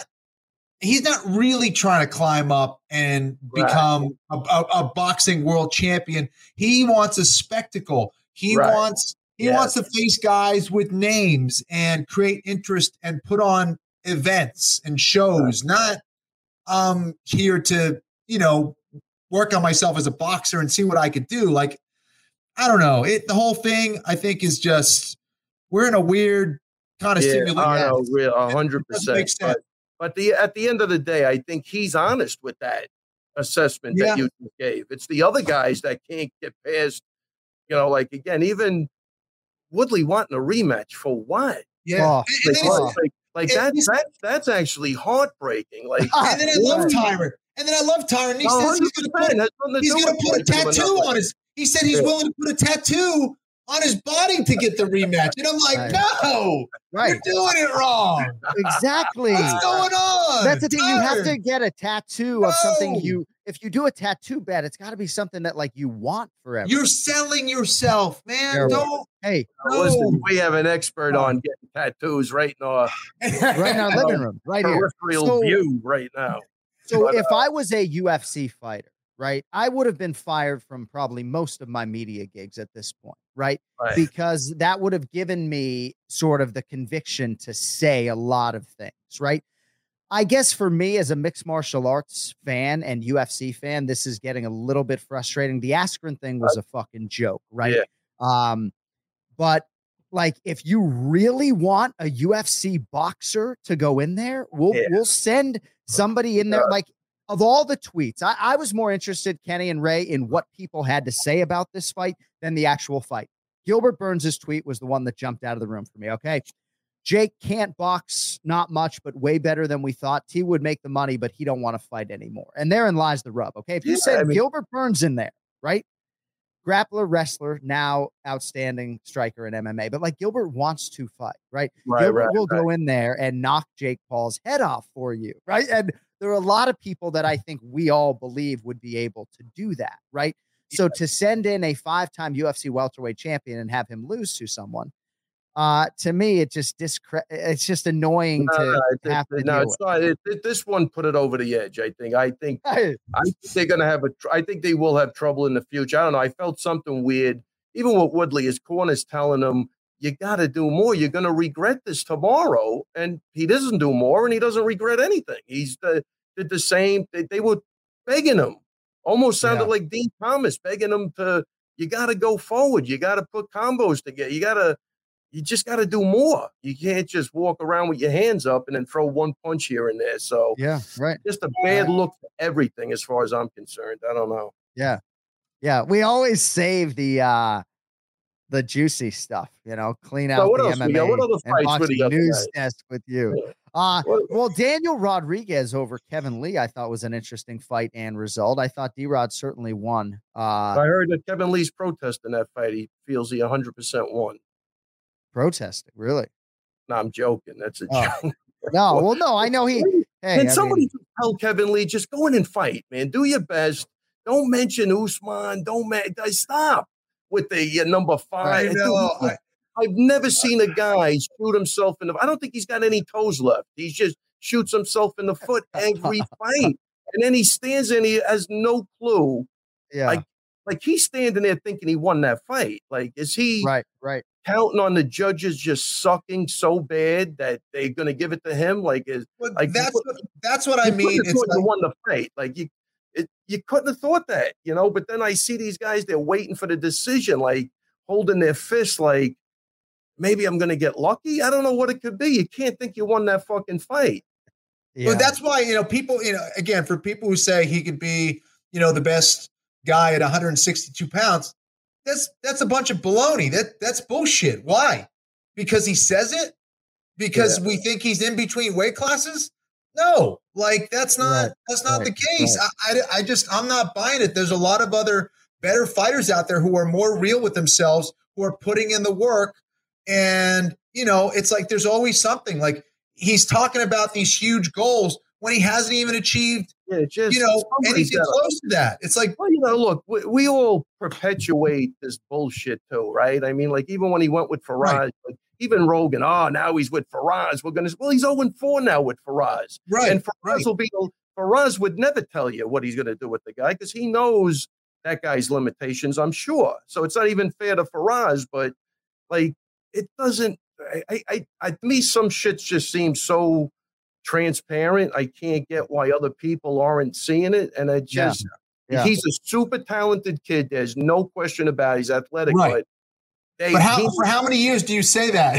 really trying to climb up and become a boxing world champion. He wants a spectacle. He wants to face guys with names and create interest and put on events and shows, not here to, work on myself as a boxer and see what I could do. Like, I don't know. The whole thing, I think, is just, we're in a weird kind of simulation. 100%. But at the end of the day, I think he's honest with that assessment that you just gave. It's the other guys that can't get past, like, again, even Woodley wanting a rematch for what? Yeah. That's actually heartbreaking. Like, and then I love Tyron. He says he's going to put a tattoo on his. He said he's willing to put a tattoo on his body to get the rematch. And I'm like, no, you're doing it wrong. Exactly. What's going on? That's the thing. You have to get a tattoo of something if you do a tattoo bet, it's got to be something that like you want forever. You're selling yourself, man. Terrible. Hey, listen, we have an expert on getting tattoos right in our living room, right here. Peripheral view right now. So if I was a UFC fighter, right, I would have been fired from probably most of my media gigs at this point, right? Because that would have given me sort of the conviction to say a lot of things, right? I guess for me as a mixed martial arts fan and UFC fan, this is getting a little bit frustrating. The Askren thing was a fucking joke, right? Yeah. But like, if you really want a UFC boxer to go in there, we'll send somebody in there. Like, of all the tweets, I was more interested, Kenny and Ray, in what people had to say about this fight than the actual fight. Gilbert Burns' tweet was the one that jumped out of the room for me. Okay. Jake can't box, not much, but way better than we thought. T would make the money, but he don't want to fight anymore. And therein lies the rub. Okay. If you said Gilbert Burns in there, right? Grappler, wrestler, now outstanding striker in MMA, but like Gilbert wants to fight, right? Gilbert will go in there and knock Jake Paul's head off for you, right? And there are a lot of people that I think we all believe would be able to do that, right? So to send in a 5-time UFC welterweight champion and have him lose to someone, to me, it just it's just annoying to have to deal it's not. This one put it over the edge. I think they're going to have I think they will have trouble in the future. I don't know. I felt something weird. Even with Woodley, his corner's telling him, you got to do more. You're going to regret this tomorrow. And he doesn't do more, and he doesn't regret anything. He's did the same. They were begging him. Almost sounded like Dean Thomas begging him you got to go forward. You got to put combos together. You just got to do more. You can't just walk around with your hands up and then throw one punch here and there. So just a bad look for everything as far as I'm concerned. I don't know. Yeah. Yeah. We always save the juicy stuff, clean out the MMA what other and fights boxing news desk with you. Well, Daniel Rodriguez over Kevin Lee, I thought was an interesting fight and result. I thought D-Rod certainly won. I heard that Kevin Lee's protesting that fight. He feels he 100% won. Protesting, really? No, I'm joking. That's a joke. No, I know he. Hey, somebody tell Kevin Lee, just go in and fight, man. Do your best. Don't mention Usman. Stop with the number 5. I've never seen a guy shoot himself in the. I don't think he's got any toes left. He just shoots himself in the foot every fight, and then he stands there and he has no clue. Yeah, like he's standing there thinking he won that fight. Like, is he right? Counting on the judges just sucking so bad that they're going to give it to him? That's what I mean. It's like you won the fight. Like you couldn't have thought that, But then I see these guys, they're waiting for the decision, like holding their fists, like maybe I'm going to get lucky. I don't know what it could be. You can't think you won that fucking fight. Yeah. Well, that's why people, again, for people who say he could be, the best guy at 162 pounds. That's a bunch of baloney. That's bullshit. Why? Because he says it? Because we think he's in between weight classes? No, like that's not the case. Right. I'm not buying it. There's a lot of other better fighters out there who are more real with themselves, who are putting in the work. And, it's like there's always something. Like he's talking about these huge goals when he hasn't even achieved anything close to that. It's like, well, look, we all perpetuate this bullshit too, right? I mean, like even when he went with Faraz, like even Rogan, now he's with Faraz. He's 0-4 now with Faraz. Right. And Faraz would never tell you what he's going to do with the guy because he knows that guy's limitations, I'm sure. So it's not even fair to Faraz, but like it doesn't, to me, some shit just seems so transparent. I can't get why other people aren't seeing it. And I just, he's a super talented kid. There's no question about it. He's athletic, right. For how many years do you say that?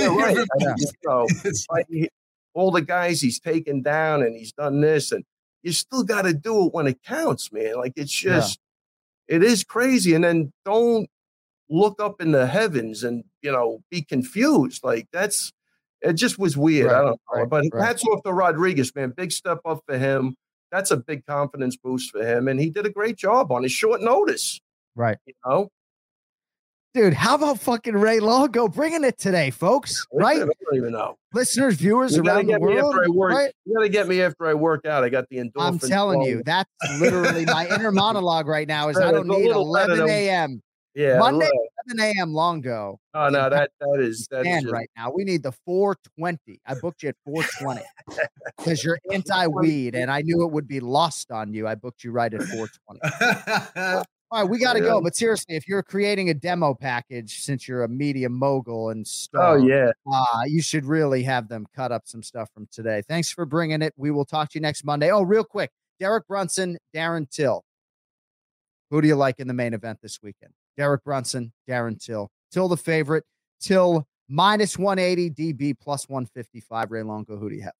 All the guys he's taken down and he's done this, and you still got to do it when it counts, man. Like it's just, it is crazy. And then don't look up in the heavens and, be confused. Like it just was weird. I don't know. But hats off to Rodriguez, man. Big step up for him. That's a big confidence boost for him. And he did a great job on his short notice. Right. Dude, how about fucking Ray Longo bringing it today, folks? Right? I don't even know. Listeners, viewers around the world. Right? You got to get me after I work out. I got the endorphins. I'm telling you, that's literally my inner monologue right now is I don't need 11 a.m. Yeah. Monday, 11 a.m. Longo. Oh, no, that is right now. We need the 4:20. I booked you at 4:20 because you're anti-weed, and I knew it would be lost on you. I booked you right at 4:20. All right, we got to go. But seriously, if you're creating a demo package, since you're a media mogul and star, you should really have them cut up some stuff from today. Thanks for bringing it. We will talk to you next Monday. Oh, real quick, Derek Brunson, Darren Till. Who do you like in the main event this weekend? Derek Brunson, Darren Till. Till the favorite. Till -180, DB +155. Ray Longo, who do you have?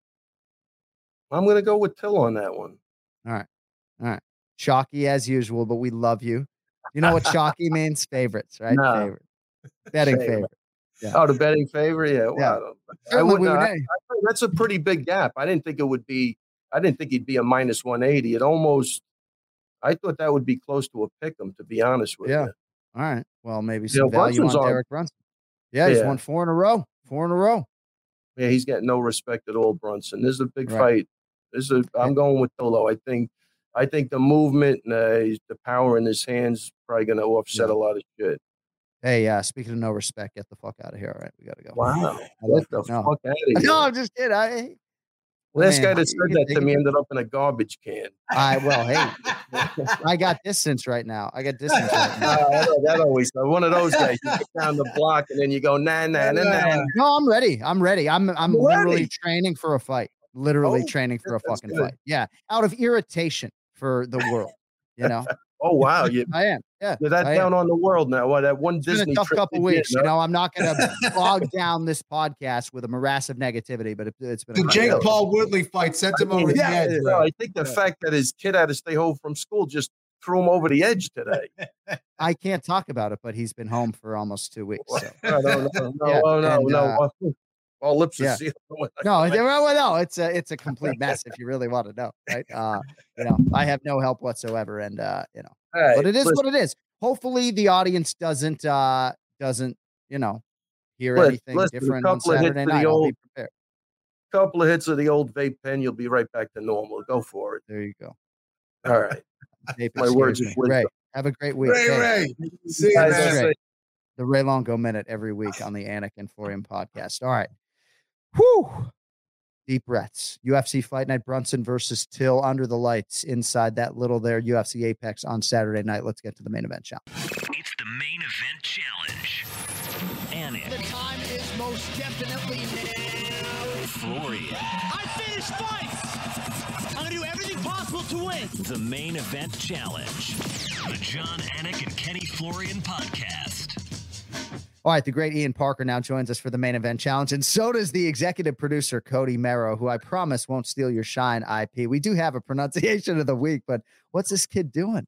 I'm going to go with Till on that one. All right. Chalky as usual, but we love you. You know what chalky means? Favorites, right? No. Favorite. Betting favorite. Yeah. Oh, the betting favorite? Yeah. Well, yeah. That's a pretty big gap. I didn't think he'd be a -180. I thought that would be close to a pick'em, to be honest with you. All right. Well, maybe some value on Derek Brunson. Yeah, he's won 4 in a row. 4 in a row. Yeah, he's getting no respect at all, Brunson. This is a big fight. I'm going with Tolo. I think the movement and the power in his hands probably going to offset a lot of shit. Hey, speaking of no respect, get the fuck out of here. All right, we got to go. Wow. Get the fuck out of here. No, I'm just kidding. Last guy that said that to me ended up in a garbage can. Hey, I got distance right now. That always one of those guys. You get down the block and then you go, nah. No, I'm ready. I'm literally training for a fight. Training for a fucking fight. Yeah, out of irritation for the world, you know. Oh wow, I am. Yeah, you're that down on the world now. What that one it's Disney been a tough trip couple weeks. You know, I'm not going to bog down this podcast with a morass of negativity, but it's been the Jake Paul Woodley fight sent him over the edge. I think the fact that his kid had to stay home from school just threw him over the edge today. I can't talk about it, but he's been home for almost 2 weeks. So. No. All lips are sealed. No, it's a complete mess if you really want to know, right? I have no help whatsoever, and right, but it is what it is. Hopefully, the audience doesn't hear anything different on Saturday night. I'll be prepared. Couple of hits of the old vape pen, you'll be right back to normal. Go for it. There you go. All right. My words of wisdom. Ray, have a great week. Ray. See you, man. The Ray Longo Minute every week on the Anik and Florian podcast. All right. Whew. Deep breaths. UFC Fight Night, Brunson versus Till under the lights inside that little there UFC Apex on Saturday night. Let's get to the main event challenge. It's the main event challenge. Anik. The time is most definitely now. Florian. I finished fights. I'm going to do everything possible to win. The main event challenge. The John Anik and Kenny Florian podcast. All right, the great Ian Parker now joins us for the main event challenge, and so does the executive producer, Cody Merrow, who I promise won't steal your shine, IP. We do have a pronunciation of the week, but what's this kid doing?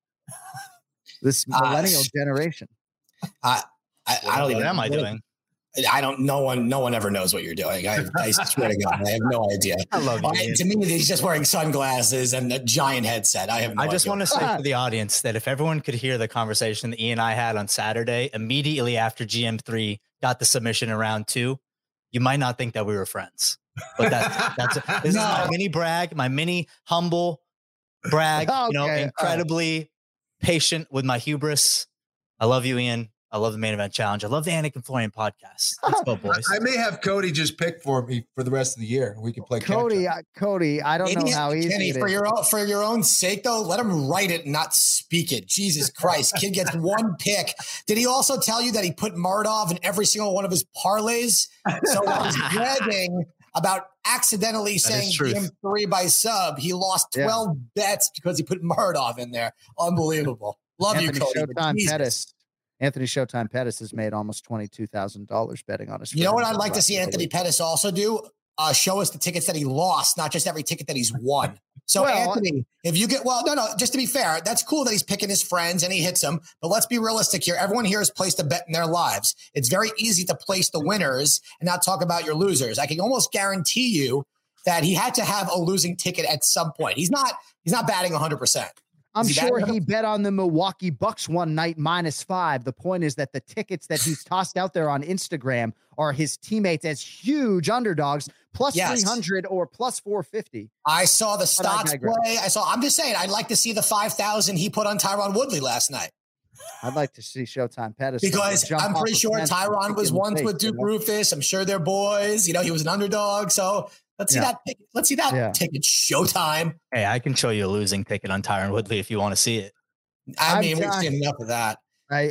This millennial generation. I don't even know. What am I doing? I don't. No one ever knows what you're doing. I swear to God, I have no idea. I love you. To me, he's just wearing sunglasses and a giant headset. I just want to say for the audience that if everyone could hear the conversation that Ian and I had on Saturday, immediately after GM3 got the submission in round 2, you might not think that we were friends. But this is my mini brag, my mini humble brag. Okay. Incredibly patient with my hubris. I love you, Ian. I love the main event challenge. I love the Anik and Florian podcast. Let's go, boys. I may have Cody just pick for me for the rest of the year. We can play Cody. I don't know how easy Kenny, it for is. your own sake, though, let him write it, not speak it. Jesus Christ, kid gets one pick. Did he also tell you that he put Mardov in every single one of his parlays? So I was bragging about accidentally saying GM3 by sub. He lost 12 bets because he put Mardov in there. Unbelievable. Love Anthony you, Cody. Anthony Showtime Pettis has made almost $22,000 betting on his. You know what I'd like to see Anthony Pettis also do? Show us the tickets that he lost, not just every ticket that he's won. So Anthony, if you get, just to be fair, that's cool that he's picking his friends and he hits them. But let's be realistic here. Everyone here has placed a bet in their lives. It's very easy to place the winners and not talk about your losers. I can almost guarantee you that he had to have a losing ticket at some point. He's not batting 100%. I'm sure he bet on the Milwaukee Bucks one night -5. The point is that the tickets that he's tossed out there on Instagram are his teammates as huge underdogs, +300 or +450. I saw the stocks play. I'm just saying, I'd like to see the 5,000 he put on Tyron Woodley last night. I'd like to see Showtime Pettis. Because I'm pretty sure Tyron was once with Duke Rufus. I'm sure they're boys. He was an underdog. So let's see that. Let's see that ticket. Showtime. Hey, I can show you a losing ticket on Tyron Woodley if you want to see it. I mean, we've seen enough of that.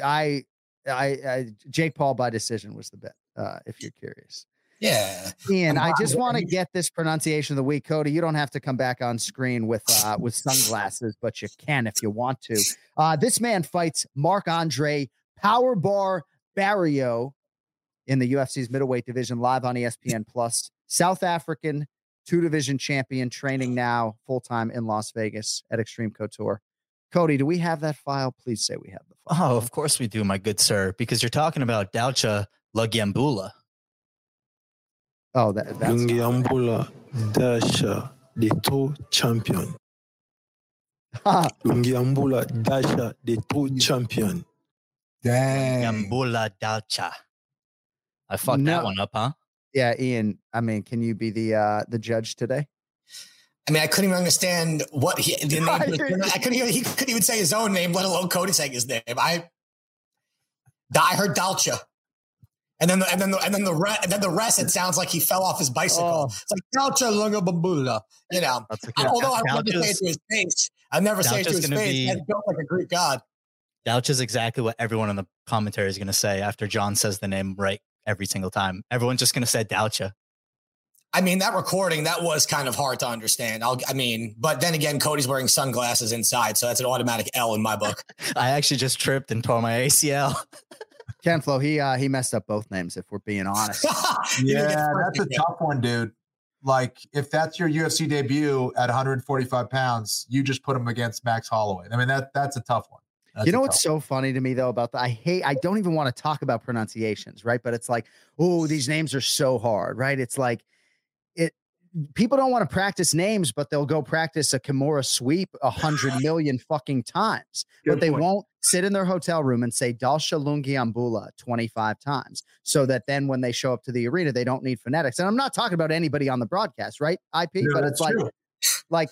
Jake Paul by decision was the bet. If you're curious. Yeah. Ian, I just want to get this pronunciation of the week. Cody, you don't have to come back on screen with sunglasses, but you can if you want to. This man fights Marc-Andre Powerbar Barrio in the UFC's middleweight division live on ESPN Plus. South African 2-division champion, training now full-time in Las Vegas at Extreme Couture. Cody, do we have that file? Please say we have the file. Oh, of course we do, my good sir, because you're talking about Dalcha Lungiambula. Oh, that's Lungiambula Dasha, the two champion. Lungiambula Dasha, the two champion. Dang. Lungiambula Dalcha. I fucked that one up, huh? Yeah, Ian. I mean, can you be the judge today? I mean, I couldn't even understand what the name. I couldn't hear. He couldn't even say his own name, let alone Cody saying his name. I heard Dalcha. And then the rest, it sounds like he fell off his bicycle. It's like Dalcha Lungabambula, Although I would never say it to his face. I never say it to his face. He's built like a Greek god. Dalcha is exactly what everyone in the commentary is going to say after John says the name right every single time. Everyone's just going to say Dalcha. I mean, that recording, that was kind of hard to understand. But then again, Cody's wearing sunglasses inside, so that's an automatic L in my book. I actually just tripped and tore my ACL. Ken Flo, he messed up both names, if we're being honest. Yeah, that's a tough one, dude. Like, if that's your UFC debut at 145 pounds, you just put him against Max Holloway. I mean, that's a tough one. What's so funny to me, though, about that? I don't even want to talk about pronunciations, right? But it's like, oh, these names are so hard, right? It's like, people don't want to practice names, but they'll go practice a Kimura sweep 100 million fucking times. But they won't sit in their hotel room and say Dalcha Lungiambula 25 times, so that then when they show up to the arena, they don't need phonetics. And I'm not talking about anybody on the broadcast, right? IP, yeah, but it's like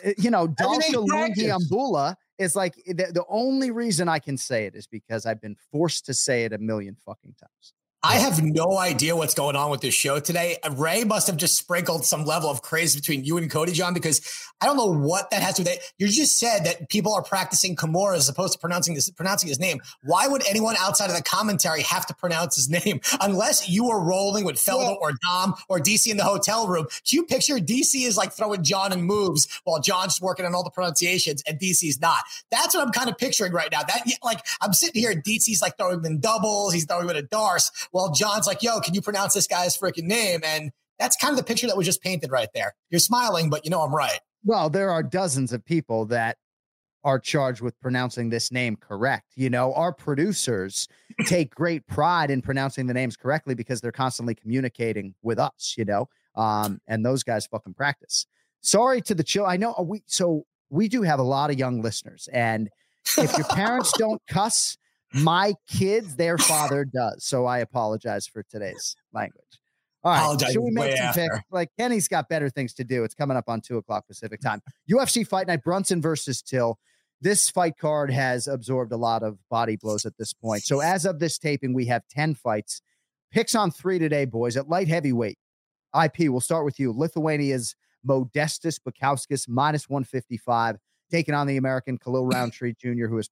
Dalcha Lungiambula is like the only reason I can say it is because I've been forced to say it a million fucking times. I have no idea what's going on with this show today. Ray must have just sprinkled some level of craze between you and Cody, John, because I don't know what that has to do with it. You just said that people are practicing Kimura as opposed to pronouncing his name. Why would anyone outside of the commentary have to pronounce his name? Unless you were rolling with Felder or Dom or DC in the hotel room. Do you picture DC is like throwing John in moves while John's working on all the pronunciations and DC's not? That's what I'm kind of picturing right now. That, like, I'm sitting here and DC's like throwing in doubles. He's throwing in a Darce. Well, John's like, yo, can you pronounce this guy's freaking name? And that's kind of the picture that was just painted right there. You're smiling, but I'm right. Well, there are dozens of people that are charged with pronouncing this name correct. Our producers take great pride in pronouncing the names correctly because they're constantly communicating with us, and those guys fucking practice. Sorry to the chill. I know we do have a lot of young listeners, and if your parents don't cuss, my kids, their father does. So I apologize for today's language. All right. Should we make some picks? Like, Kenny's got better things to do. It's coming up on 2:00 Pacific time. UFC Fight Night, Brunson versus Till. This fight card has absorbed a lot of body blows at this point. So as of this taping, we have 10 fights. Picks on 3 today, boys. At light heavyweight, IP, we'll start with you. Lithuania's Modestas Bukauskas, -155, taking on the American Khalil Roundtree Jr., who is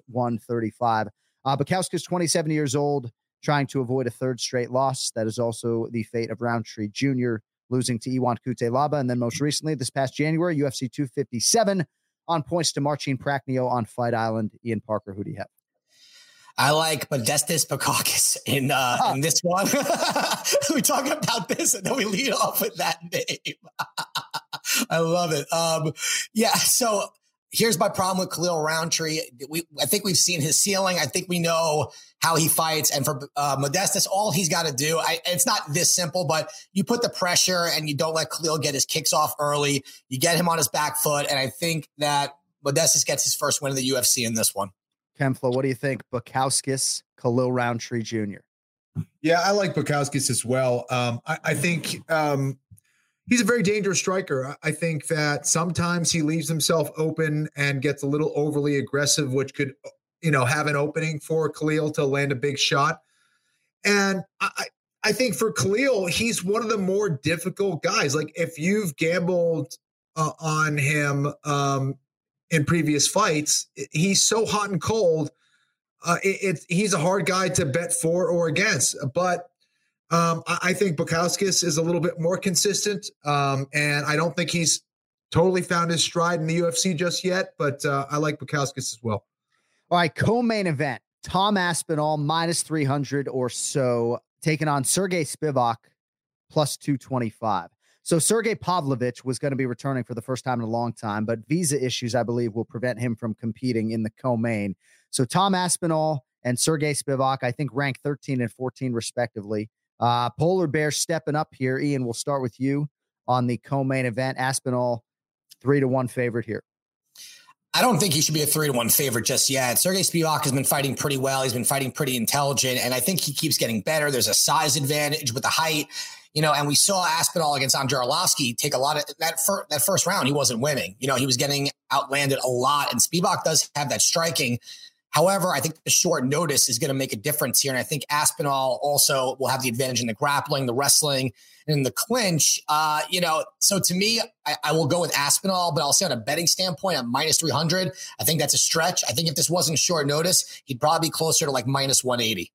+135. Bukauskas, 27 years old, trying to avoid a third straight loss. That is also the fate of Roundtree Jr., losing to Iwan Kutelaba. And then most recently, this past January, UFC 257 on points to Marcin Prachnio on Fight Island. Ian Parker, who do you have? I like Modestas Bukauskas in this one. We're talking about this, and then we lead off with that name. I love it. So here's my problem with Khalil Roundtree. I think we've seen his ceiling. I think we know how he fights. And for Modestas, all he's got to do, it's not this simple, but you put the pressure and you don't let Khalil get his kicks off early. You get him on his back foot. And I think that Modestas gets his first win in the UFC in this one. Ken Flo, what do you think? Bukauskas, Khalil Roundtree Jr. Yeah, I like Bukauskas as well. I think he's a very dangerous striker. I think that sometimes he leaves himself open and gets a little overly aggressive, which could, have an opening for Khalil to land a big shot. And I think for Khalil, he's one of the more difficult guys. Like if you've gambled on him in previous fights, he's so hot and cold. He's a hard guy to bet for or against. But I think Bukauskas is a little bit more consistent, and I don't think he's totally found his stride in the UFC just yet. But I like Bukauskas as well. All right, co-main event: Tom Aspinall -300 or so, taking on Sergey Spivak +225. So Sergey Pavlovich was going to be returning for the first time in a long time, but visa issues, I believe, will prevent him from competing in the co-main. So Tom Aspinall and Sergey Spivak, I think, ranked 13 and 14 respectively. Polar Bear stepping up here. Ian, we'll start with you on the co-main event. Aspinall, 3-1 favorite here. I don't think he should be a 3-1 favorite just yet. Sergey Spivak has been fighting pretty well. He's been fighting pretty intelligent, and I think he keeps getting better. There's a size advantage with the height, and we saw Aspinall against Andrei Arlovski take a lot of that first round. He wasn't winning. He was getting outlanded a lot, and Spivak does have that striking. However, I think the short notice is going to make a difference here. And I think Aspinall also will have the advantage in the grappling, the wrestling, and the clinch. So to me, I will go with Aspinall, but I'll say on a betting standpoint, at -300, I think that's a stretch. I think if this wasn't short notice, he'd probably be closer to like -180.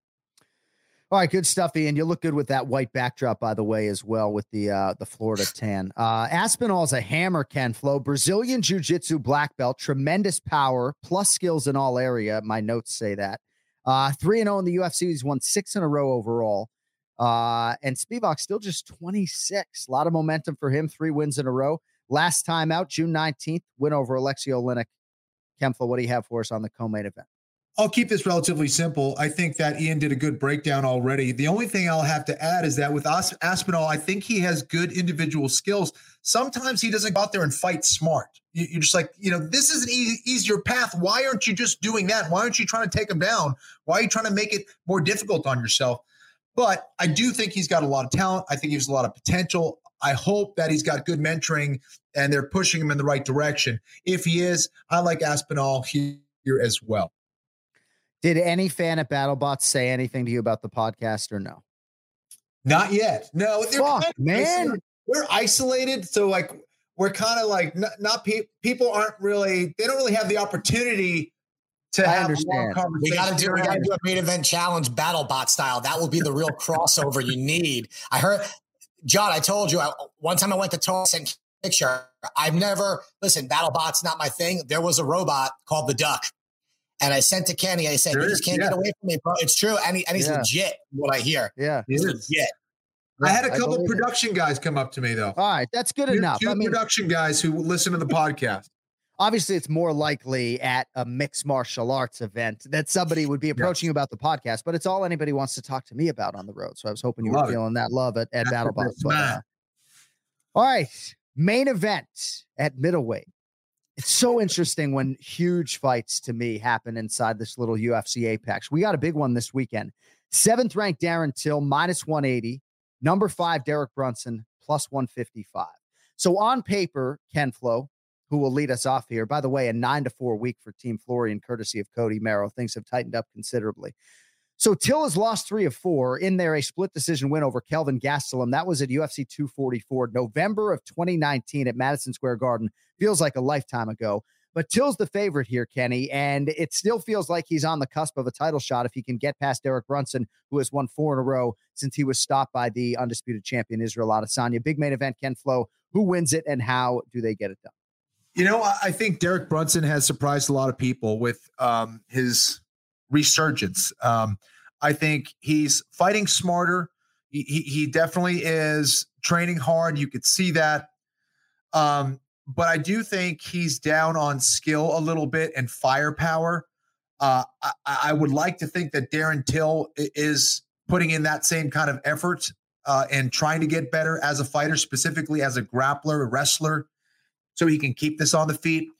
All right, good stuff, Ian. You look good with that white backdrop, by the way, as well, with the Florida tan. Aspinall's a hammer, Ken Flo. Brazilian Jiu-Jitsu black belt, tremendous power, plus skills in all area. My notes say that. 3-0 in the UFC. He's won 6 in a row overall. And Spivak still just 26. A lot of momentum for him. 3 wins in a row. Last time out, June 19th, win over Alexei Oleinik. Ken Flo, what do you have for us on the co-main event? I'll keep this relatively simple. I think that Ian did a good breakdown already. The only thing I'll have to add is that with Aspinall, I think he has good individual skills. Sometimes he doesn't go out there and fight smart. You're just like, this is an easier path. Why aren't you just doing that? Why aren't you trying to take him down? Why are you trying to make it more difficult on yourself? But I do think he's got a lot of talent. I think he has a lot of potential. I hope that he's got good mentoring and they're pushing him in the right direction. If he is, I like Aspinall here as well. Did any fan at BattleBots say anything to you about the podcast or no? Not yet. No, man. We're isolated. So we're kind of like not people aren't really, they don't really have the opportunity to have a long conversation. We got to do a main event challenge BattleBot style. That will be the real crossover you need. I heard, John, I told you, one time I went to Tony, sent a picture. BattleBot's not my thing. There was a robot called the Duck. And I sent to Kenny, I said, you just can't get away from me, bro. It's true. And he's legit, what I hear. Yeah. He's legit. I had a couple production guys come up to me, though. All right. That's good enough. Two production guys who listen to the podcast. Obviously, it's more likely at a mixed martial arts event that somebody would be approaching you about the podcast, but it's all anybody wants to talk to me about on the road. So I was hoping you were feeling that love at BattleBots. All right. Main event at middleweight. It's so interesting when huge fights, to me, happen inside this little UFC apex. We got a big one this weekend. 7th ranked Darren Till, -180. Number 5, Derek Brunson, +155. So on paper, Ken Flo, who will lead us off here. By the way, a 9-4 week for Team Florian, courtesy of Cody Merrow. Things have tightened up considerably. So Till has lost 3 of 4. In there, a split decision win over Kelvin Gastelum. That was at UFC 244, November of 2019 at Madison Square Garden. Feels like a lifetime ago. But Till's the favorite here, Kenny, and it still feels like he's on the cusp of a title shot if he can get past Derek Brunson, who has won 4 in a row since he was stopped by the undisputed champion Israel Adesanya. Big main event, Ken Flo. Who wins it, and how do they get it done? I think Derek Brunson has surprised a lot of people with his resurgence. I think he's fighting smarter. He definitely is training hard. You could see that. But I do think he's down on skill a little bit and firepower. I would like to think that Darren Till is putting in that same kind of effort and trying to get better as a fighter, specifically as a grappler, a wrestler, so he can keep this on the feet.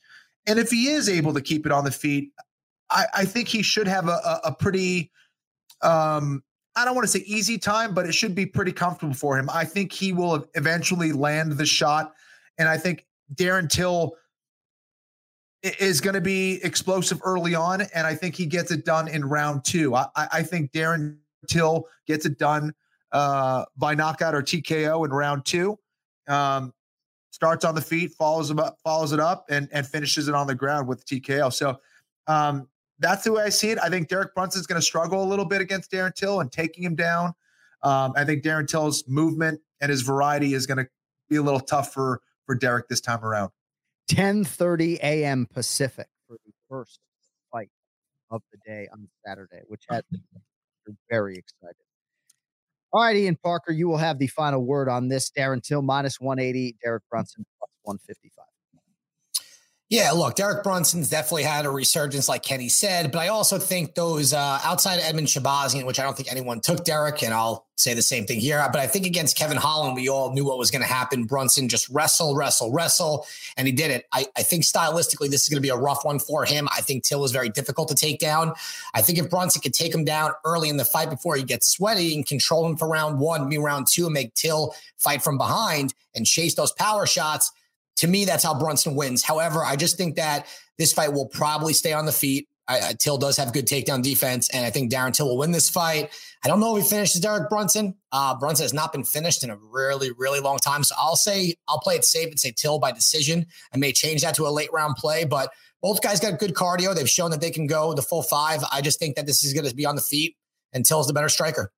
And if he is able to keep it on the feet, I think he should have a pretty, I don't want to say easy time, but it should be pretty comfortable for him. I think he will eventually land the shot. And I think Darren Till is going to be explosive early on. And I think he gets it done in round 2. I think Darren Till gets it done by knockout or TKO in round 2. Starts on the feet, follows it up, and finishes it on the ground with TKO. So that's the way I see it. I think Derek Brunson's going to struggle a little bit against Darren Till and taking him down. I think Darren Till's movement and his variety is going to be a little tough for Derek this time around. 10:30 a.m. Pacific for the first fight of the day on Saturday, which has been very excited. All right, Ian Parker, you will have the final word on this. Darren Till -180, Derek Brunson +155. Yeah, look, Derek Brunson's definitely had a resurgence, like Kenny said, but I also think those outside of Edmund Shabazian, which I don't think anyone took Derek, and I'll say the same thing here, but I think against Kevin Holland, we all knew what was going to happen. Brunson just wrestle, and he did it. I think stylistically, this is going to be a rough one for him. I think Till is very difficult to take down. I think if Brunson could take him down early in the fight before he gets sweaty and control him for round 1, maybe round 2, and make Till fight from behind and chase those power shots, to me, that's how Brunson wins. However, I just think that this fight will probably stay on the feet. Till does have good takedown defense, and I think Darren Till will win this fight. I don't know if he finishes Derek Brunson. Brunson has not been finished in a really, really long time. So I'll play it safe and say Till by decision. I may change that to a late round play, but both guys got good cardio. They've shown that they can go the full 5. I just think that this is going to be on the feet, and Till's the better striker.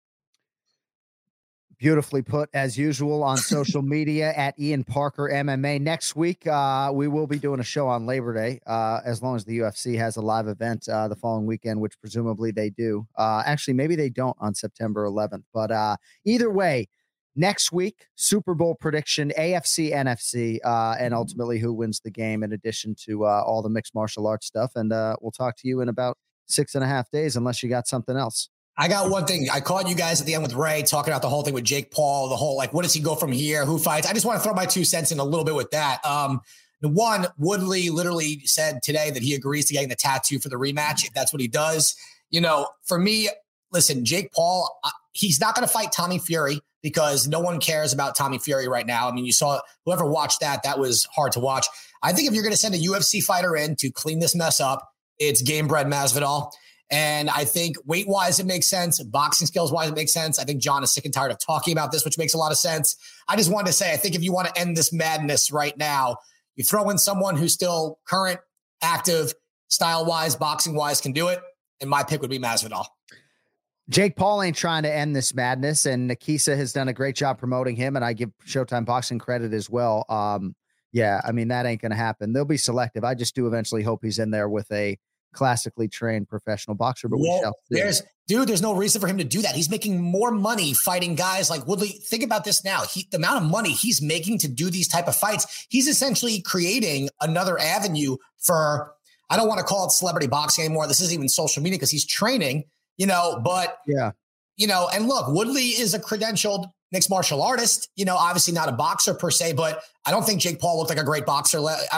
Beautifully put, as usual, on social media at Ian Parker MMA. Next week, we will be doing a show on Labor Day, as long as the UFC has a live event the following weekend, which presumably they do. Actually, maybe they don't on September 11th. But either way, next week, Super Bowl prediction, AFC, NFC, and ultimately who wins the game, in addition to all the mixed martial arts stuff. And we'll talk to you in about 6.5 days, unless you got something else. I got one thing. I caught you guys at the end with Ray talking about the whole thing with Jake Paul, the whole, like, what does he go from here? Who fights? I just want to throw my 2 cents in a little bit with that. One, Woodley literally said today that he agrees to getting the tattoo for the rematch, if that's what he does. You know, for me, listen, Jake Paul, he's not going to fight Tommy Fury because no one cares about Tommy Fury right now. I mean, you saw whoever watched that was hard to watch. I think if you're going to send a UFC fighter in to clean this mess up, it's Gamebred Masvidal. And I think weight-wise, it makes sense. Boxing skills-wise, it makes sense. I think John is sick and tired of talking about this, which makes a lot of sense. I just wanted to say, I think if you want to end this madness right now, you throw in someone who's still current, active, style-wise, boxing-wise, can do it. And my pick would be Masvidal. Jake Paul ain't trying to end this madness, and Nikisa has done a great job promoting him, and I give Showtime Boxing credit as well. Yeah, I mean, that ain't going to happen. They'll be selective. I just do eventually hope he's in there with a classically trained professional boxer, but we shall see. There's no reason for him to do that. He's making more money fighting guys like Woodley. Think about this now. The amount of money he's making to do these type of fights, he's essentially creating another avenue for, I don't want to call it celebrity boxing anymore. This isn't even social media because he's training, but and look, Woodley is a credentialed mixed martial artist, obviously not a boxer per se, but I don't think Jake Paul looked like a great boxer.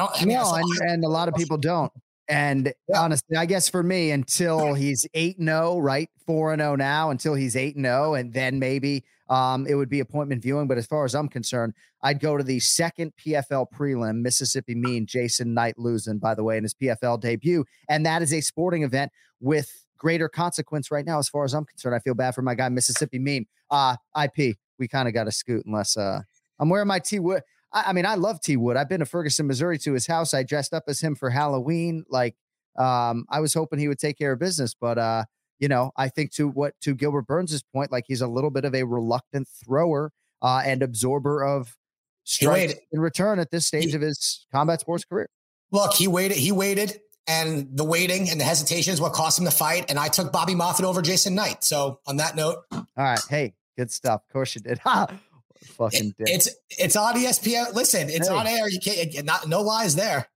And a lot of people don't. And honestly, I guess for me, until he's 8-0, right? 4-0 now, until he's 8-0, and then maybe it would be appointment viewing. But as far as I'm concerned, I'd go to the second PFL prelim, Mississippi Mean, Jason Knight losing, by the way, in his PFL debut. And that is a sporting event with greater consequence right now, as far as I'm concerned. I feel bad for my guy, Mississippi Mean. IP, we kind of got to scoot unless I'm wearing my T Wood. I mean, I love T Wood. I've been to Ferguson, Missouri to his house. I dressed up as him for Halloween. I was hoping he would take care of business, but I think to Gilbert Burns' point, like, he's a little bit of a reluctant thrower and absorber of strikes in return at this stage of his combat sports career. Look, he waited, and the waiting and the hesitation is what cost him the fight. And I took Bobby Moffett over Jason Knight. So on that note, all right, hey, good stuff. Of course you did. Fucking dick. It's on ESPN. Listen, it's on air. You can't, no lies there.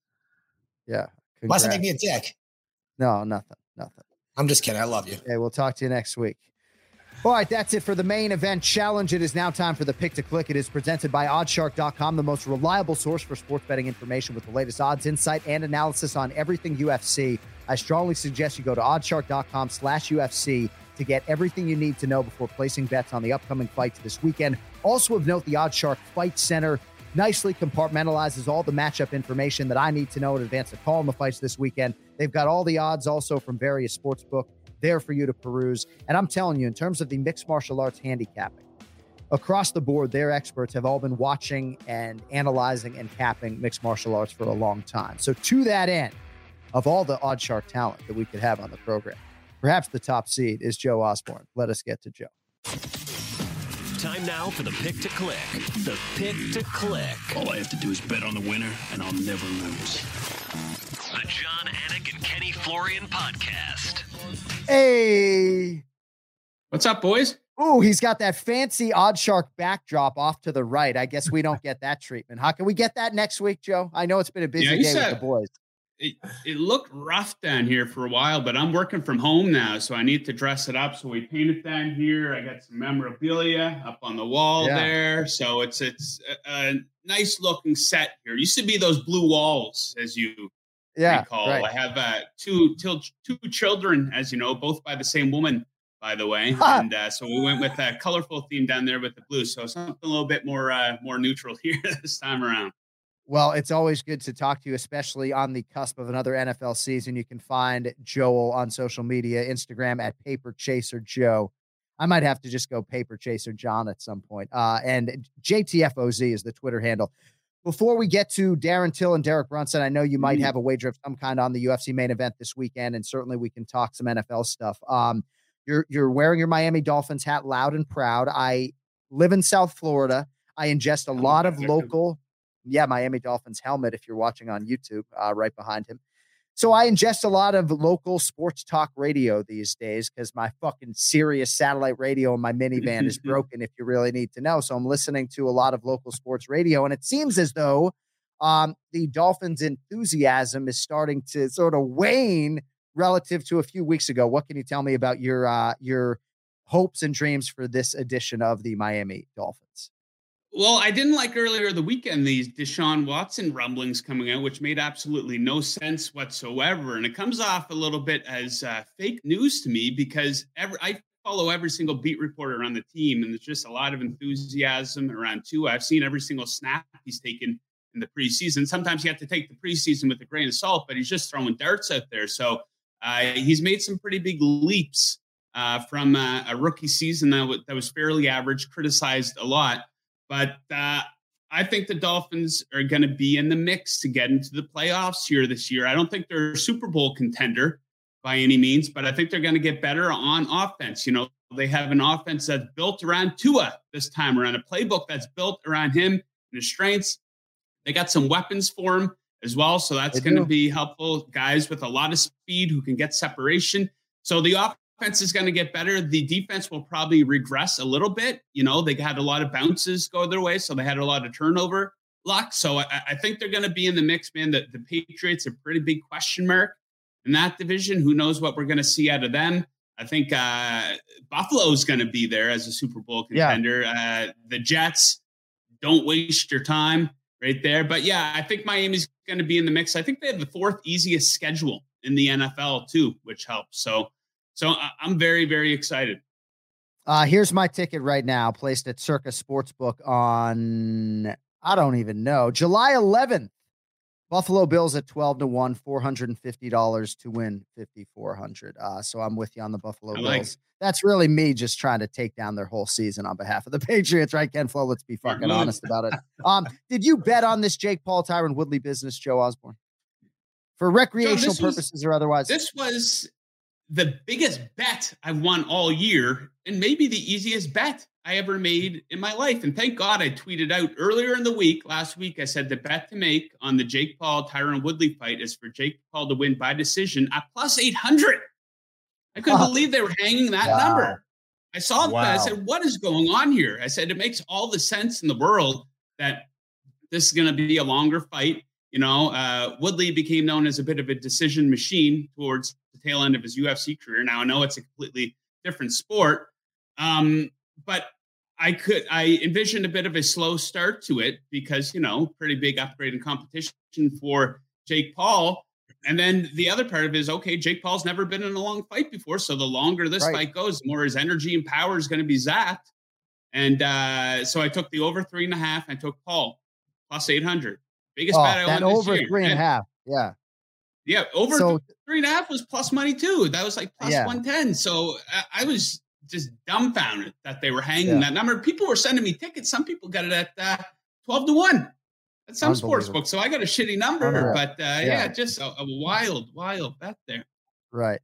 Yeah. Why does it make me a dick? No, nothing. I'm just kidding. I love you. Okay, we'll talk to you next week. All right, that's it for the main event challenge. It is now time for the Pick to Click. It is presented by Oddshark.com, the most reliable source for sports betting information with the latest odds, insight, and analysis on everything UFC. I strongly suggest you go to Oddshark.com/UFC to get everything you need to know before placing bets on the upcoming fights this weekend. Also of note, the Oddshark Fight Center nicely compartmentalizes all the matchup information that I need to know in advance to call in the fights this weekend. They've got all the odds also from various sportsbook there for you to peruse. And I'm telling you, in terms of the mixed martial arts handicapping, across the board, their experts have all been watching and analyzing and capping mixed martial arts for a long time. So to that end, of all the Oddshark talent that we could have on the program, perhaps the top seed is Joe Osborne. Let us get to Joe. Time now for the Pick to Click. The Pick to Click. All I have to do is bet on the winner, and I'll never lose. The John Anik and Kenny Florian podcast. Hey. What's up, boys? Ooh, he's got that fancy Oddshark backdrop off to the right. I guess we don't get that treatment. How can we get that next week, Joe? I know it's been a busy day with the boys. It looked rough down here for a while, but I'm working from home now, so I need to dress it up. So we painted down here. I got some memorabilia up on the wall there. So it's a nice looking set here. It used to be those blue walls, as you recall. Right. I have two children, as you know, both by the same woman, by the way. And so we went with a colorful theme down there with the blue. So something a little bit more neutral here this time around. Well, it's always good to talk to you, especially on the cusp of another NFL season. You can find Joel on social media, Instagram at Paper Chaser Joe. I might have to just go Paper Chaser John at some point. And JTFOZ is the Twitter handle. Before we get to Darren Till and Derek Brunson, I know you might have a wager of some kind on the UFC main event this weekend, and certainly we can talk some NFL stuff. You're wearing your Miami Dolphins hat loud and proud. I live in South Florida. I ingest a lot of local... Miami Dolphins helmet if you're watching on YouTube, right behind him. So I ingest a lot of local sports talk radio these days because my fucking Sirius satellite radio in my minivan is broken if you really need to know. So I'm listening to a lot of local sports radio, and it seems as though the Dolphins' enthusiasm is starting to sort of wane relative to a few weeks ago. What can you tell me about your hopes and dreams for this edition of the Miami Dolphins? Well, I didn't like earlier the weekend these Deshaun Watson rumblings coming out, which made absolutely no sense whatsoever. And it comes off a little bit as fake news to me because I follow every single beat reporter on the team, and there's just a lot of enthusiasm around Tua. I've seen every single snap he's taken in the preseason. Sometimes you have to take the preseason with a grain of salt, but he's just throwing darts out there. So he's made some pretty big leaps from a rookie season that was fairly average, criticized a lot. But I think the Dolphins are going to be in the mix to get into the playoffs here this year. I don't think they're a Super Bowl contender by any means, but I think they're going to get better on offense. You know, they have an offense that's built around Tua this time around, a playbook that's built around him and his strengths. They got some weapons for him as well, so that's going to be helpful. Guys with a lot of speed who can get separation. So the offense is going to get better. The defense will probably regress a little bit. You know, they had a lot of bounces go their way, so they had a lot of turnover luck. So I think they're going to be in the mix, man. The Patriots are a pretty big question mark in that division. Who knows what we're going to see out of them? I think Buffalo's going to be there as a Super Bowl contender. Yeah. The Jets, don't waste your time right there. But yeah, I think Miami's going to be in the mix. I think they have the fourth easiest schedule in the NFL too, which helps. So I'm very, very excited. Here's my ticket right now, placed at Circa Sportsbook on, I don't even know, July 11th. Buffalo Bills at 12-1, $450 to win $5,400. So I'm with you on the Buffalo Bills. That's really me just trying to take down their whole season on behalf of the Patriots, right, Ken Flo? Let's be fucking honest about it. Did you bet on this Jake Paul, Tyron Woodley business, Joe Osborne? For recreational purposes or otherwise? This was the biggest bet I've won all year, and maybe the easiest bet I ever made in my life. And thank God I tweeted out earlier in the week, last week, I said the bet to make on the Jake Paul, Tyron Woodley fight is for Jake Paul to win by decision at plus 800. I couldn't believe they were hanging that number. I saw that. I said, what is going on here? I said, it makes all the sense in the world that this is going to be a longer fight. You know, Woodley became known as a bit of a decision machine towards the tail end of his UFC career. Now, I know it's a completely different sport. But I envisioned a bit of a slow start to it because, pretty big upgrade in competition for Jake Paul. And then the other part of it is, okay, Jake Paul's never been in a long fight before. So the longer this fight goes, the more his energy and power is going to be zapped. And so I took the over 3.5. I took Paul plus 800. Biggest bet I won this year. Over 3.5. Yeah. Yeah. Over 3.5 was plus money too. That was like plus 110. So I was just dumbfounded that they were hanging that number. People were sending me tickets. Some people got it at 12-1 at some sports book. So I got a shitty number, but just a wild bet there. Right.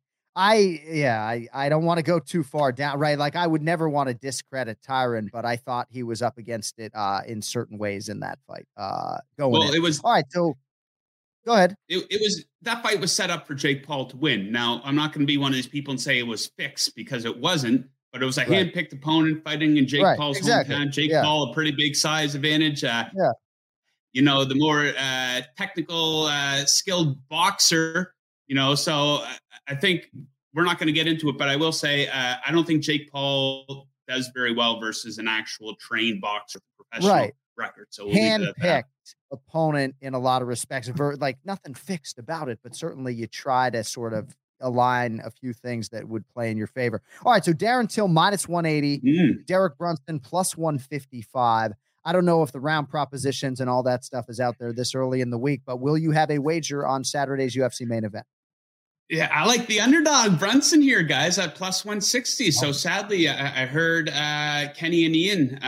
I don't want to go too far down, right? Like I would never want to discredit Tyron, but I thought he was up against it in certain ways in that fight. It was all right. So go ahead. That fight was set up for Jake Paul to win. Now I'm not going to be one of these people and say it was fixed because it wasn't, but it was a hand-picked opponent fighting in Jake Paul's hometown. Jake Paul, a pretty big size advantage. The more technical, skilled boxer, so I think we're not going to get into it, but I will say I don't think Jake Paul does very well versus an actual trained boxer professional record. So hand-picked opponent in a lot of respects, like nothing fixed about it, but certainly you try to sort of align a few things that would play in your favor. All right, so Darren Till minus 180, Derek Brunson plus 155. I don't know if the round propositions and all that stuff is out there this early in the week, but will you have a wager on Saturday's UFC main event? Yeah, I like the underdog Brunson here, guys, at plus 160. So sadly, I heard Kenny and Ian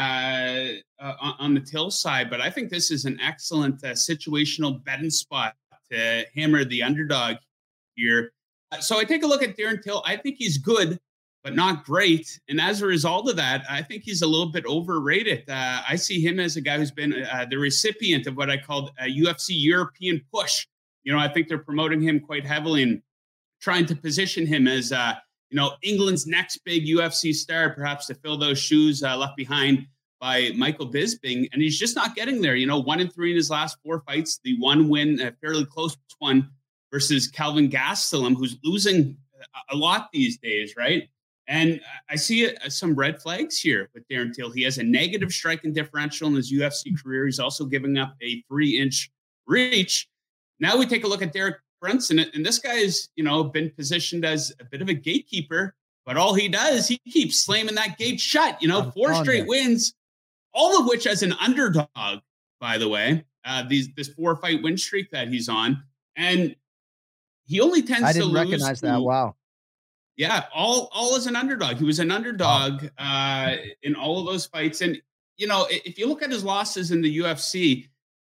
on the Till side, but I think this is an excellent situational betting spot to hammer the underdog here. So I take a look at Darren Till. I think he's good, but not great. And as a result of that, I think he's a little bit overrated. I see him as a guy who's been the recipient of what I called a UFC European push. I think they're promoting him quite heavily and trying to position him as, England's next big UFC star, perhaps to fill those shoes left behind by Michael Bisping. And he's just not getting there. 1-3 in his last 4 fights. The one win, a fairly close one, versus Kelvin Gastelum, who's losing a lot these days, right? And I see some red flags here with Darren Till. He has a negative striking differential in his UFC career. He's also giving up a 3-inch reach. Now we take a look at Derek Brunson, and this guy has, been positioned as a bit of a gatekeeper, but all he does, he keeps slamming that gate shut. 4 straight wins, all of which as an underdog, by the way. This 4-fight win streak that he's on, and he only tends to lose. I didn't recognize that. Wow. Yeah, all as an underdog. He was an underdog in all of those fights, and if you look at his losses in the UFC,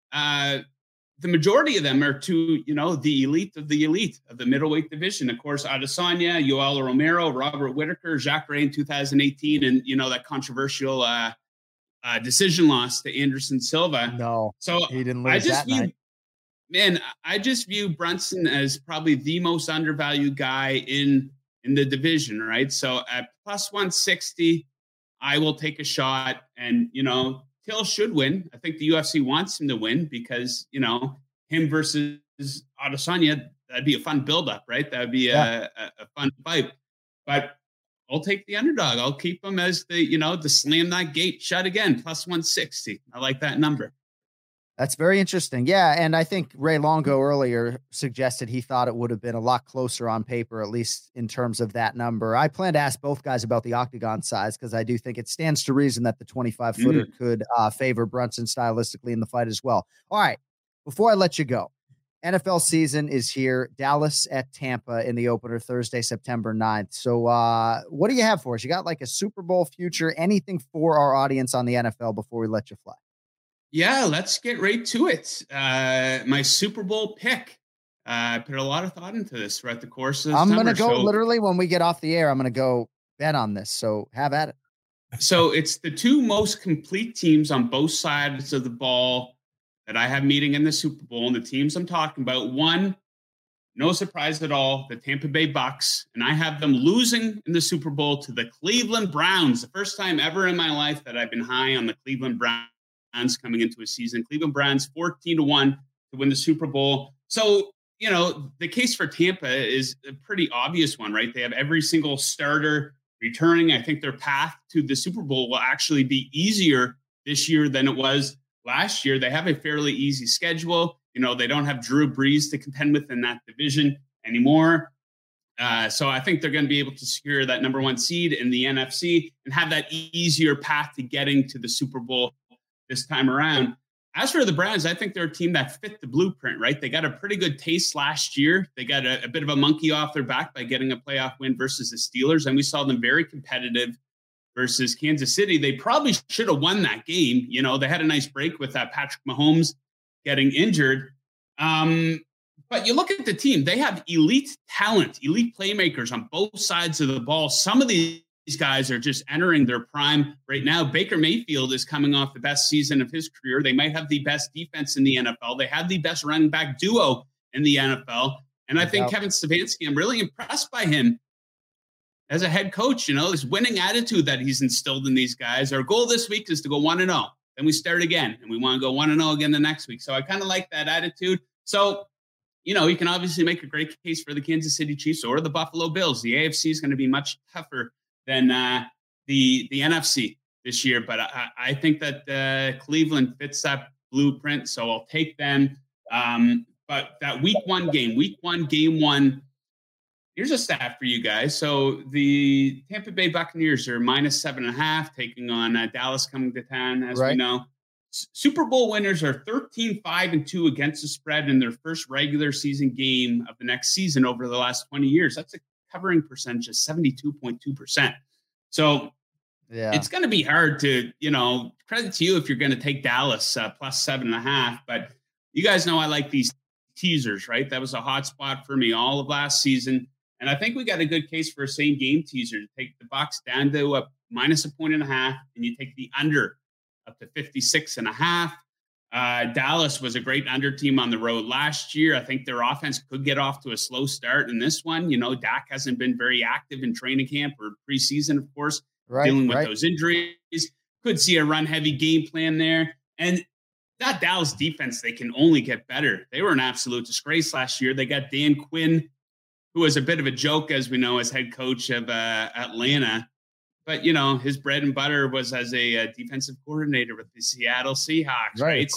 the majority of them are to, the elite of the middleweight division. Of course, Adesanya, Yoel Romero, Robert Whittaker, Jacare in 2018, and, that controversial decision loss to Anderson Silva. No, so he didn't lose that night. Man, I just view Brunson as probably the most undervalued guy in the division, right? So at plus 160, I will take a shot, and, Till should win. I think the UFC wants him to win because, him versus Adesanya, that'd be a fun buildup, right? That'd be a fun fight. But I'll take the underdog. I'll keep him as the slam that gate shut again, plus 160. I like that number. That's very interesting. Yeah, and I think Ray Longo earlier suggested he thought it would have been a lot closer on paper, at least in terms of that number. I plan to ask both guys about the octagon size because I do think it stands to reason that the 25-footer could favor Brunson stylistically in the fight as well. All right, before I let you go, NFL season is here. Dallas at Tampa in the opener Thursday, September 9th. So what do you have for us? You got like a Super Bowl future, anything for our audience on the NFL before we let you fly? Yeah, let's get right to it. My Super Bowl pick. I put a lot of thought into this throughout the course of the summer. I'm going to go literally when we get off the air. I'm going to go bet on this. So have at it. So it's the 2 most complete teams on both sides of the ball that I have meeting in the Super Bowl. And the teams I'm talking about, one, no surprise at all, the Tampa Bay Bucks. And I have them losing in the Super Bowl to the Cleveland Browns. The first time ever in my life that I've been high on the Cleveland Browns coming into a season. Cleveland Browns 14-1 to win the Super Bowl. So, the case for Tampa is a pretty obvious one, right? They have every single starter returning. I think their path to the Super Bowl will actually be easier this year than it was last year. They have a fairly easy schedule. They don't have Drew Brees to contend with in that division anymore. So I think they're going to be able to secure that number 1 seed in the NFC and have that easier path to getting to the Super Bowl this time around. As for the Browns, I think they're a team that fit the blueprint, right? They got a pretty good taste last year. They got a bit of a monkey off their back by getting a playoff win versus the Steelers, and we saw them very competitive versus Kansas City. They probably should have won that game. They had a nice break with Patrick Mahomes getting injured. But you look at the team, they have elite talent, elite playmakers on both sides of the ball. Some of these guys are just entering their prime right now. Baker Mayfield is coming off the best season of his career. They might have the best defense in the NFL. They have the best running back duo in the NFL. And I think Kevin Stefanski, I'm really impressed by him as a head coach. This winning attitude that he's instilled in these guys. Our goal this week is to go 1-0. Then we start again, and we want to go 1-0 again the next week. So I kind of like that attitude. So, you can obviously make a great case for the Kansas City Chiefs or the Buffalo Bills. The AFC is going to be much tougher than the NFC this year. But I think that Cleveland fits that blueprint, so I'll take them. But that week one, game one, here's a stat for you guys. So the Tampa Bay Buccaneers are -7.5, taking on Dallas coming to town, as we know. Super Bowl winners are 13-5-2 against the spread in their first regular season game of the next season over the last 20 years. That's a covering percentage of 72.2%. So it's going to be hard to, credit to you if you're going to take Dallas +7.5. But you guys know I like these teasers, right? That was a hot spot for me all of last season. And I think we got a good case for a same game teaser to take the Bucs down to -1.5, and you take the under up to 56.5. Dallas was a great under team on the road last year. I think their offense could get off to a slow start in this one. Dak hasn't been very active in training camp or preseason, of course, dealing with those injuries. Could see a run-heavy game plan there. And that Dallas defense, they can only get better. They were an absolute disgrace last year. They got Dan Quinn, who was a bit of a joke, as we know, as head coach of Atlanta. But, his bread and butter was as a defensive coordinator with the Seattle Seahawks, right?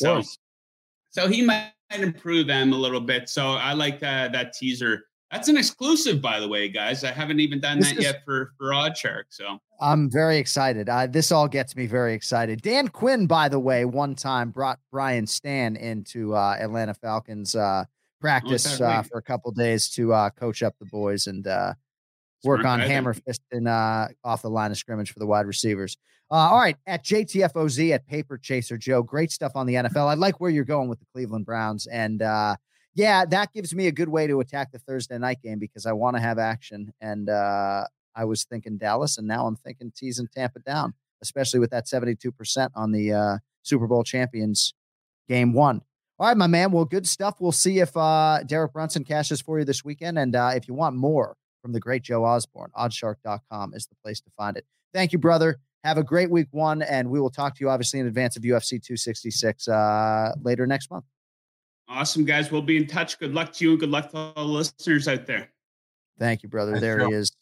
So he might improve them a little bit. So I like that teaser. That's an exclusive, by the way, guys. I haven't even done that yet for OddsShark. So I'm very excited. This all gets me very excited. Dan Quinn, by the way, one time brought Brian Stan into Atlanta Falcons practice for a couple days to coach up the boys and work on hammer fisting off the line of scrimmage for the wide receivers. All right, at JTFOZ at Paper Chaser Joe, great stuff on the NFL. I like where you're going with the Cleveland Browns, and that gives me a good way to attack the Thursday night game because I want to have action. And I was thinking Dallas, and now I'm thinking teasing Tampa down, especially with that 72% on the Super Bowl champions game one. All right, my man. Well, good stuff. We'll see if Derek Brunson cashes for you this weekend, and if you want more from the great Joe Osborne, oddshark.com is the place to find it. Thank you, brother. Have a great week one, and we will talk to you obviously in advance of UFC 266 later next month. Awesome, guys. We'll be in touch. Good luck to you, and good luck to all the listeners out there. Thank you, brother. There he is.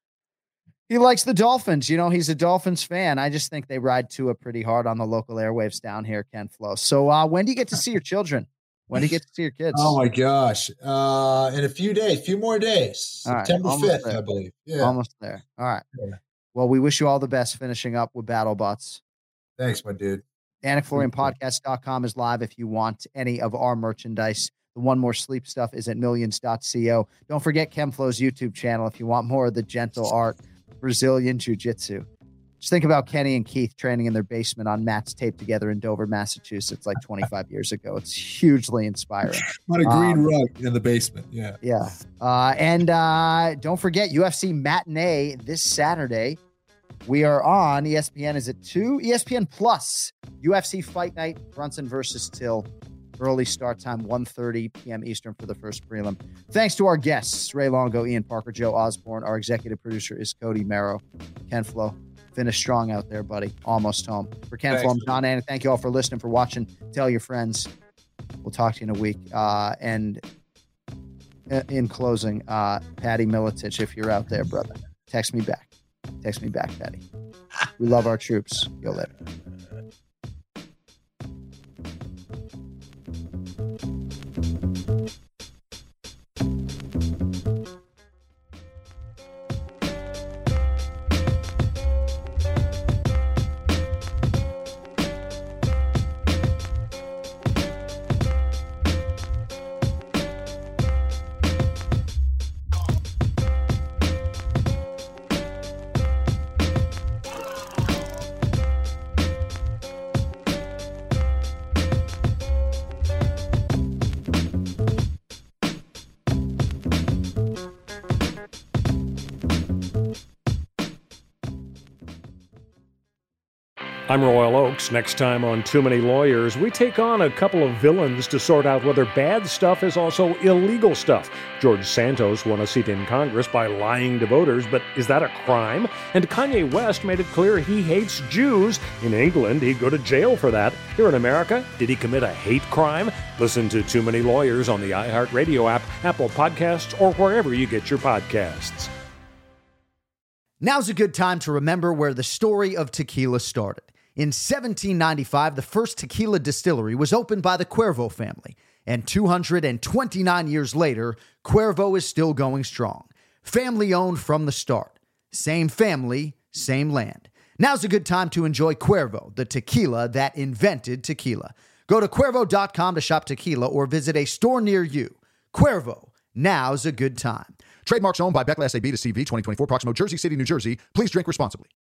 He likes the Dolphins. He's a Dolphins fan. I just think they ride Tua pretty hard on the local airwaves down here, Ken Flo. So when do you get to see your children? When do you get to see your kids? Oh, my gosh. In a few more days. All right, September 5th, I believe. Yeah. Almost there. All right. Yeah. Well, we wish you all the best finishing up with BattleBots. Thanks, my dude. AnicFlorianPodcast.com is live if you want any of our merchandise. The One More Sleep stuff is at millions.co. Don't forget Kenflo's YouTube channel if you want more of the gentle art, Brazilian Jiu-Jitsu. Just think about Kenny and Keith training in their basement on mats taped together in Dover, Massachusetts, like 25 years ago. It's hugely inspiring. On a green rug in the basement. Yeah. Yeah. And don't forget UFC Matinee this Saturday. We are on ESPN. Is it 2? ESPN Plus. UFC Fight Night. Brunson versus Till. Early start time, 1:30 p.m. Eastern for the first prelim. Thanks to our guests, Ray Longo, Ian Parker, Joe Osborne. Our executive producer is Cody Merrow. Ken Flo. Finish strong out there, buddy. Almost home. For Ken Flo, I'm John Anik. Thank you all for listening, for watching. Tell your friends. We'll talk to you in a week. And in closing, Patty Militich, if you're out there, brother, text me back. Text me back, Patty. We love our troops. Go later. I'm Royal Oakes. Next time on Too Many Lawyers, we take on a couple of villains to sort out whether bad stuff is also illegal stuff. George Santos won a seat in Congress by lying to voters, but is that a crime? And Kanye West made it clear he hates Jews. In England, he'd go to jail for that. Here in America, did he commit a hate crime? Listen to Too Many Lawyers on the iHeartRadio app, Apple Podcasts, or wherever you get your podcasts. Now's a good time to remember where the story of tequila started. In 1795, the first tequila distillery was opened by the Cuervo family, and 229 years later, Cuervo is still going strong. Family-owned from the start. Same family, same land. Now's a good time to enjoy Cuervo, the tequila that invented tequila. Go to Cuervo.com to shop tequila or visit a store near you. Cuervo, now's a good time. Trademarks owned by Beckless AB to CV 2024, Proximo, Jersey City, New Jersey. Please drink responsibly.